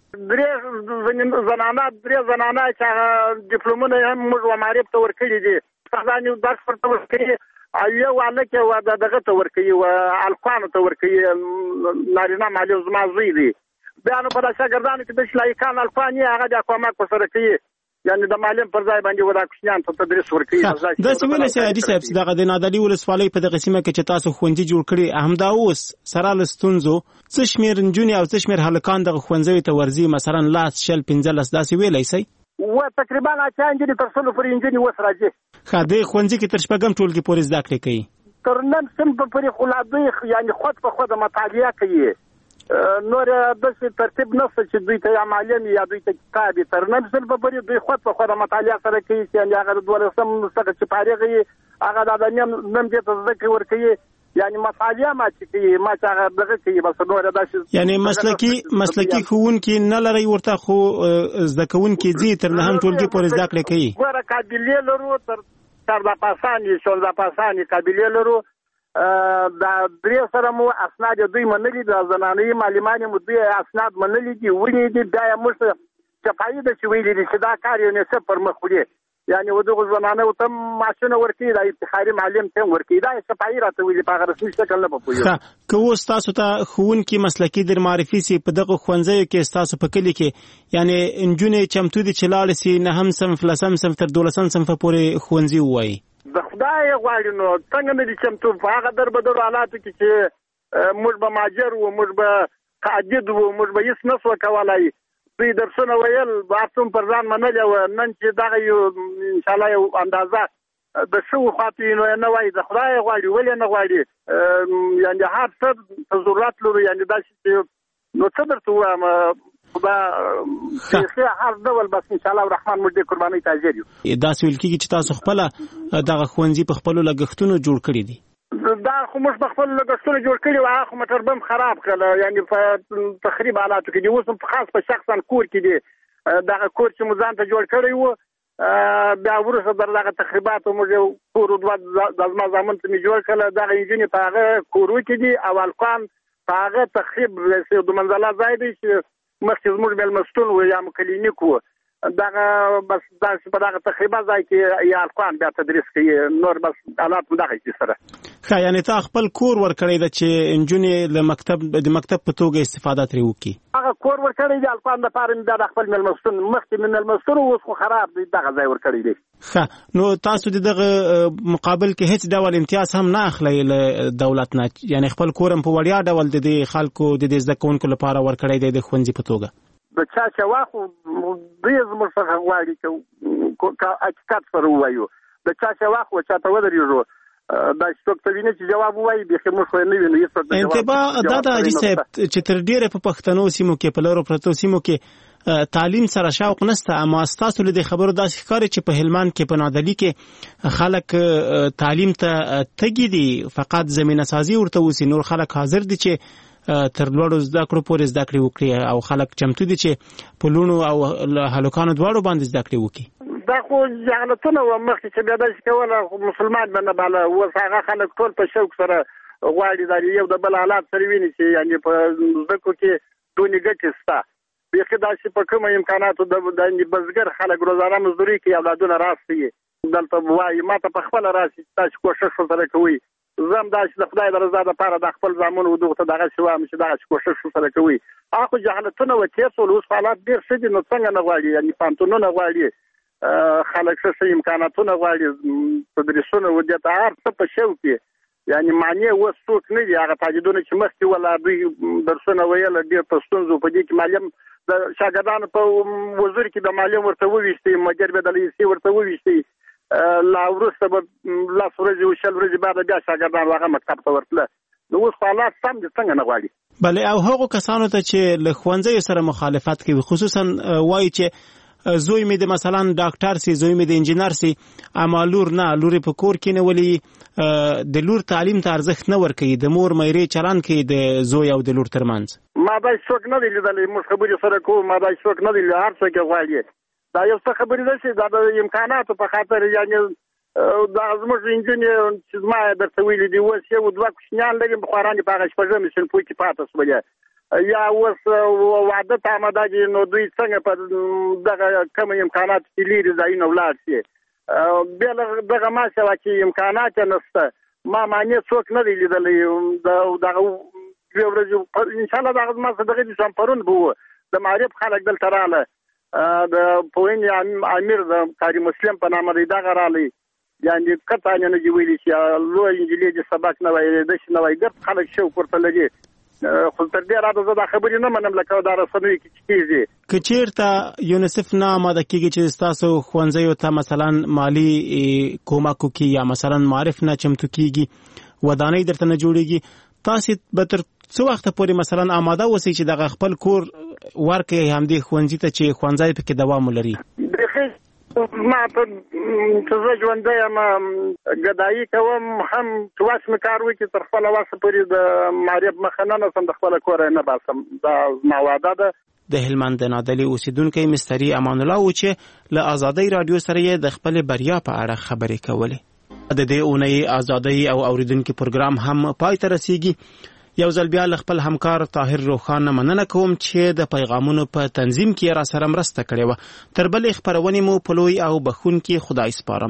درې زنانه درې زنانه چې هغه ډیپلومونه هم موږ معرف ته ورکړي دي، استادان یو درس ورته ورکوي او یو هلک یو دغه ته ورکوي، هلکانو ته ورکوي، نارینه معلم زما زوی دی. بیا نو په دا شاګردانو کې د شلایکان هلکان یې هغه بیا کومک ورسره کوي، یعنی د معلم پر ځای باندې ودا کوچنیان ته تدریس ورکوي. داسې ویلی چې حدي صاحب دغه د نادعلي ولسوالۍ په دغه سیمه کې چې تاسو ښوونځي جوړ کړي همدا اوس سره له ستونزو څه شمېر نجونې او څه شمېر هلکان دغه ښوونځیو ته ورځي، مثلا لاس شل پنځلس داسې ویلی شئ؟ و تقریبا اتیا نجونې تر سلو پورې نجونې اوس راځي. ښه، دې ښوونځي کې تر شپږم ټولګي پورې زده کړې کوي؟ تر نن صنف پورې خو لا دوی یعنې خود په خود مطالعه کوي، نور داسې ترتیب نشته چې دوی ته یا معلم یا دوی ته کتاب. تر نن صنف پورې دوی خود په خود مطالعه سره کوي چې یعنې هغه د دولسم څخه چې فارغ وي هغه د نیم نیم دې ته زده کړې ورکوي، یعنې مطالعه ما چې کوي ما چې هغه دغه کوي بس نور داسې یعنې مسلکي مسلکي ښوونکي نه لرئ ورته، خو زده کوونکي ځي تر نهم ټولګي پورې زده کړې کوي. ګوره قابلې لرو، تر چارده پاسانې شولده پاسانې قابلې لرو. دا درې سره مو اسناد دوی منلي، د زنانوي معلمانې مو دوی اسناد منلي دي، ونې دي. بیا یې موږ ته چپایي ده چې ویلي دي چې دا کار یونیسف پر مخ وړي، یعنې و دغو زنانو ته معاشونه ورکوي، دا افتخاري معلم ته هم ورکوي. دا یې چپایي راته ویلي، په هغه رسمي شکل نه پوهېږم. که اوس تاسو ته ښوونکي مسلکي در معرفي سي په دغو ښوونځیو کې ستاسو په کلي کې، یعنې نجونې چمتو دي چې لاړې سي نهم صنف لسم صنف تر دولسم صنفه پورې ښوونځي ووایي؟ د خدای غواړي نو څنګه نه دي چمتو، په هغه در بدرو حالاتو کې چې موږ به ماجر وو، موږ به تعدد وو، موږ به هېڅ نه سوه کولی. دوی درسونه ویل باتوم پر ځان منلې وه، نن چې دغه یو انشاءالله یو اندازه د شوو خواته وي نو یې نه وایي. د خدای غواړي، ولې نه غواړي؟ یعنې هر څه ته ضرورت لرو، یعنې داسې چې نو څه درته ووایم، خدا خیر هر ډول بس ان شاء الله الرحمن موږ دې قربانۍ ته حاضر یو. دا ویل کېږي چې تاسو خپله دغه ښوونځي په خپلو لګښتونو جوړ کړي دي؟ دا خو موږ په خپل لګښتونه جوړ کړي وو، هغه خو موټر بم خراب کړل، یعنې په تخریب حالاتو کې دي. اوس هم خاص په شخصا کور کې دي، دغه کور چې مو ځان ته جوړ کړی وو، بیا وروسته در دغه تخریباتو موږ یو کور دوه د زما زامن ته مې جوړ کړل، دغه نجونې په هغه کورو کې دي او هلکان په هغه تخریب د منزله ځای دی چې مخکې زموږ مېلمستون و یا مو کلینیک و، دغه بس داسې په دغه تخریبه ځای کې یا هلکان بیا تدریس کوي، نور بس حالات مو دغه کې سره. ښه، یعنې تا خپل کور ورکړی ده چې نجونې له مکتب د مکتب په توګه استفاده ترې وکړي؟ هغه کور ورکړی دی هلکان دپاره مې بیا د خپل مېلمستون، مخکې مې مېلمستون اوس خو خراب دی، دغه ځای ورکړی دی. ښه، نو تاسو د دغه مقابل کې هیڅ ډول امتیاز هم نه اخلئ له دولت نه؟ یعنې خپل کور هم په وړیا ډول د دې خلکو د دې زده کوونکو لپاره ورکړی دی د ښوونځي په توګه؟ د چا چې واخو دوی زموږ څخه غواړي چې حقیقت سره ووایو، د چا چې واخو چا ته ودرېږو، دا څوک ته ویني چې جواب ووایي بیخي موږ خو یې نه وینو هېڅوک د جواب. انتباه دا ده حاجي صاحب چې تر ډېره په پښتنو سیمو کې په لرو پرتو سیمو کې تعلیم سره شوق نشته، اما ستاسو له دې خبرو داسې ښکاري چې په هلمند کې په نادعلي کې خلک تعلیم ته تږي دي، فقط زمینه سازي ورته وسي، نور خلک حاضر دي چې تر لوړو زده کړو پورې زده کړې وکړي او خلک چمتو دي چې په لوڼو او هلکانو دواړو باندې زده کړې وکړي. دا خو جهالتونه وه مخکې چې بیا داسې کوله، مسلمان به نه باله، اوس هغه خلک ټول په شوق سره غواړي دا یو د بل حالات سره ویني چې یعنې په زده کړو کې دونې ګټې شته، بیخي داسې په کومه امکاناتو د بزګر خلک روزانه مزدوري کوي، اولادونه راستوي، دلته وایي ما ته په خپله راسي چې تاسې کوښښ ورسره کوئ، زه هم داسې د خدای د رضا دپاره د خپل زامنو دغو ته دغسې وایم چې دغسې کوښښ ورسره کوئ. هغه خو جهالتونه وه تېر شول، اوس حالات ډېر ښه دي، نو څنګه نه غواړي، یعنې پوهنتونونه غواړي، خلک ښه ښه امکاناتونه غواړي، تدریسونه و، دې ته هر څه په شوق کې، یعنې معنی اوس څوک نه دي. هغه تاجدونه چې مخکې وله دوی درسونه ویل ډېر په ستونزو، په دې کې معلم د شاګردانو په وزیر کې د معلم ورته وویشتئ، مدیر به د لیسې ورته وویشتئ، لا وروسته به لس ورځې و شل ورځې بعد بیا شاګردان هغه مکتب ته ورتله، نو اوس حالات سم دي، څنګه نه غواړي. بلې او هغو کسانو ته چې له ښوونځیو سره مخالفت کوي، خصوصا وایي چې زوی مې د مثلا ډاکټر سي، زوی مې د انجینر سي، اما لور نه، لور په کور کې نه ولي، د لور تعلیم ته ارزښت نه ورکوي، د مور میرې چلند کوي د زوی او د لور ترمنځ. ما دا څوک نه دی لیدلی، موږ خبرې سره کوو، ما دا څوک نه دی لیدلی، هر څوک یې غواړي. دا یو څه خبرې ده چې دا د امکاناتو په خاطر، یعنې دا زموږ نجونې چې زما درته ویلي دي، اوس یو دوه کوچنیان لري، بخارانې په هغه شپږمې صنفو کې پاته شولې، یا اوس واده ته آماده دي، نو دوی څنګه په دغه کمه امکاناتو کې لرې ځایونه ولاړ شي. بیا له دغه ما سوا چې امکانات یې نشته، ما معنی څوک نه دی لیدلی، دغه دوې ورځې انشاءالله دغه زما څه دغه دي شم پرون به وو، د معارف خلک دلته راغله، د پوهنې امیر د قاري مسلم په نامه دی دغه رالی، یعنې قطعا یې نه دي ویلي چې لویه نجلۍ دې سبق نه وایي، داسې نه وایي، ګپ خلک شوق ورته لري، خو تر دې راته زه دا خبرې نه منم لکه دا رسنیو کې چې کېږي. که چېرته یونیسف نه آماده کېږي چې ستاسو ښوونځیو ته مثلا مالي کومک وکړي یا مثلا معارف نه چمتو کېږي، ودانۍ درته نه جوړېږي، تاسې به تر څو وخته پورې مثلا آماده اوسئ چې دغه خپل کور ورکړئ همدې ښوونځي ته چې ښوونځی پکې دوام ولري؟ بیخي ما ته چې زه ژوندی یم، ګدایي کوم، هم چې وس مې کار وکړي تر خپله وسه پورې د معارف مخه نه نسم، د خپله کوره نه باسم، دا زما وعده ده. د هلمند د نادعلي اوسیدونکی مستري امان الله و چې له ازادۍ راډیو سره یې د خپلې بریا په اړه خبرې کولې. د دې اونۍ ازادۍ او اوریدونکي پروګرام هم پای ته رسیږي. یو ځل بیا له خپل همکار طاهر روخان مننه کوم چې د پیغامونو په تنظیم کې را سره مرسته کړې وه. تر بلې خپرونې مو په لوی او بخښونکي خدای سپارم.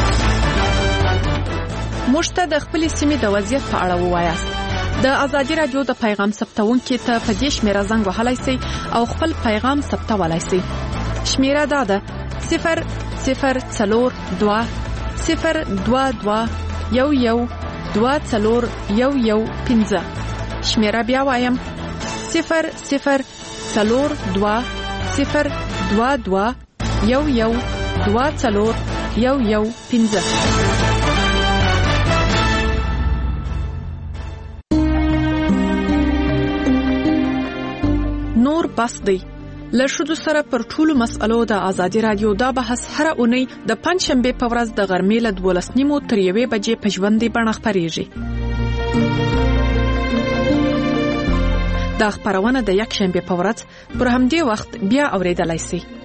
موږ ته د خپلې سیمې د وضعیت په اړه ووایاست. د ازادي راډیو د پیغام ثبتونکي ته په دې شمیره زنګ وهلی سئ او خپل پیغام ثبتولی سئ. شمیره دا ده صفر صفر څلور دوه صفر دوه دوه یو یو دوه څلور یو یو پنځه. شمیره بیا وایم صفر صفر څلور دوه صفر دوه دوه یو یو دوه څلور یو یو پنځه. نور بس دی. له ښځو سره پر ټولو مسألو د ازادي راډیو دا بحث هره اونۍ د پنځشنبې په ورځ د غرمې له دولس نیمو تر یوې بجې په ژوندۍ بڼه خپریږي. دا خبرونه د یک شنبه په ورځ پر همدې وخت بیا اوریدلای شئ.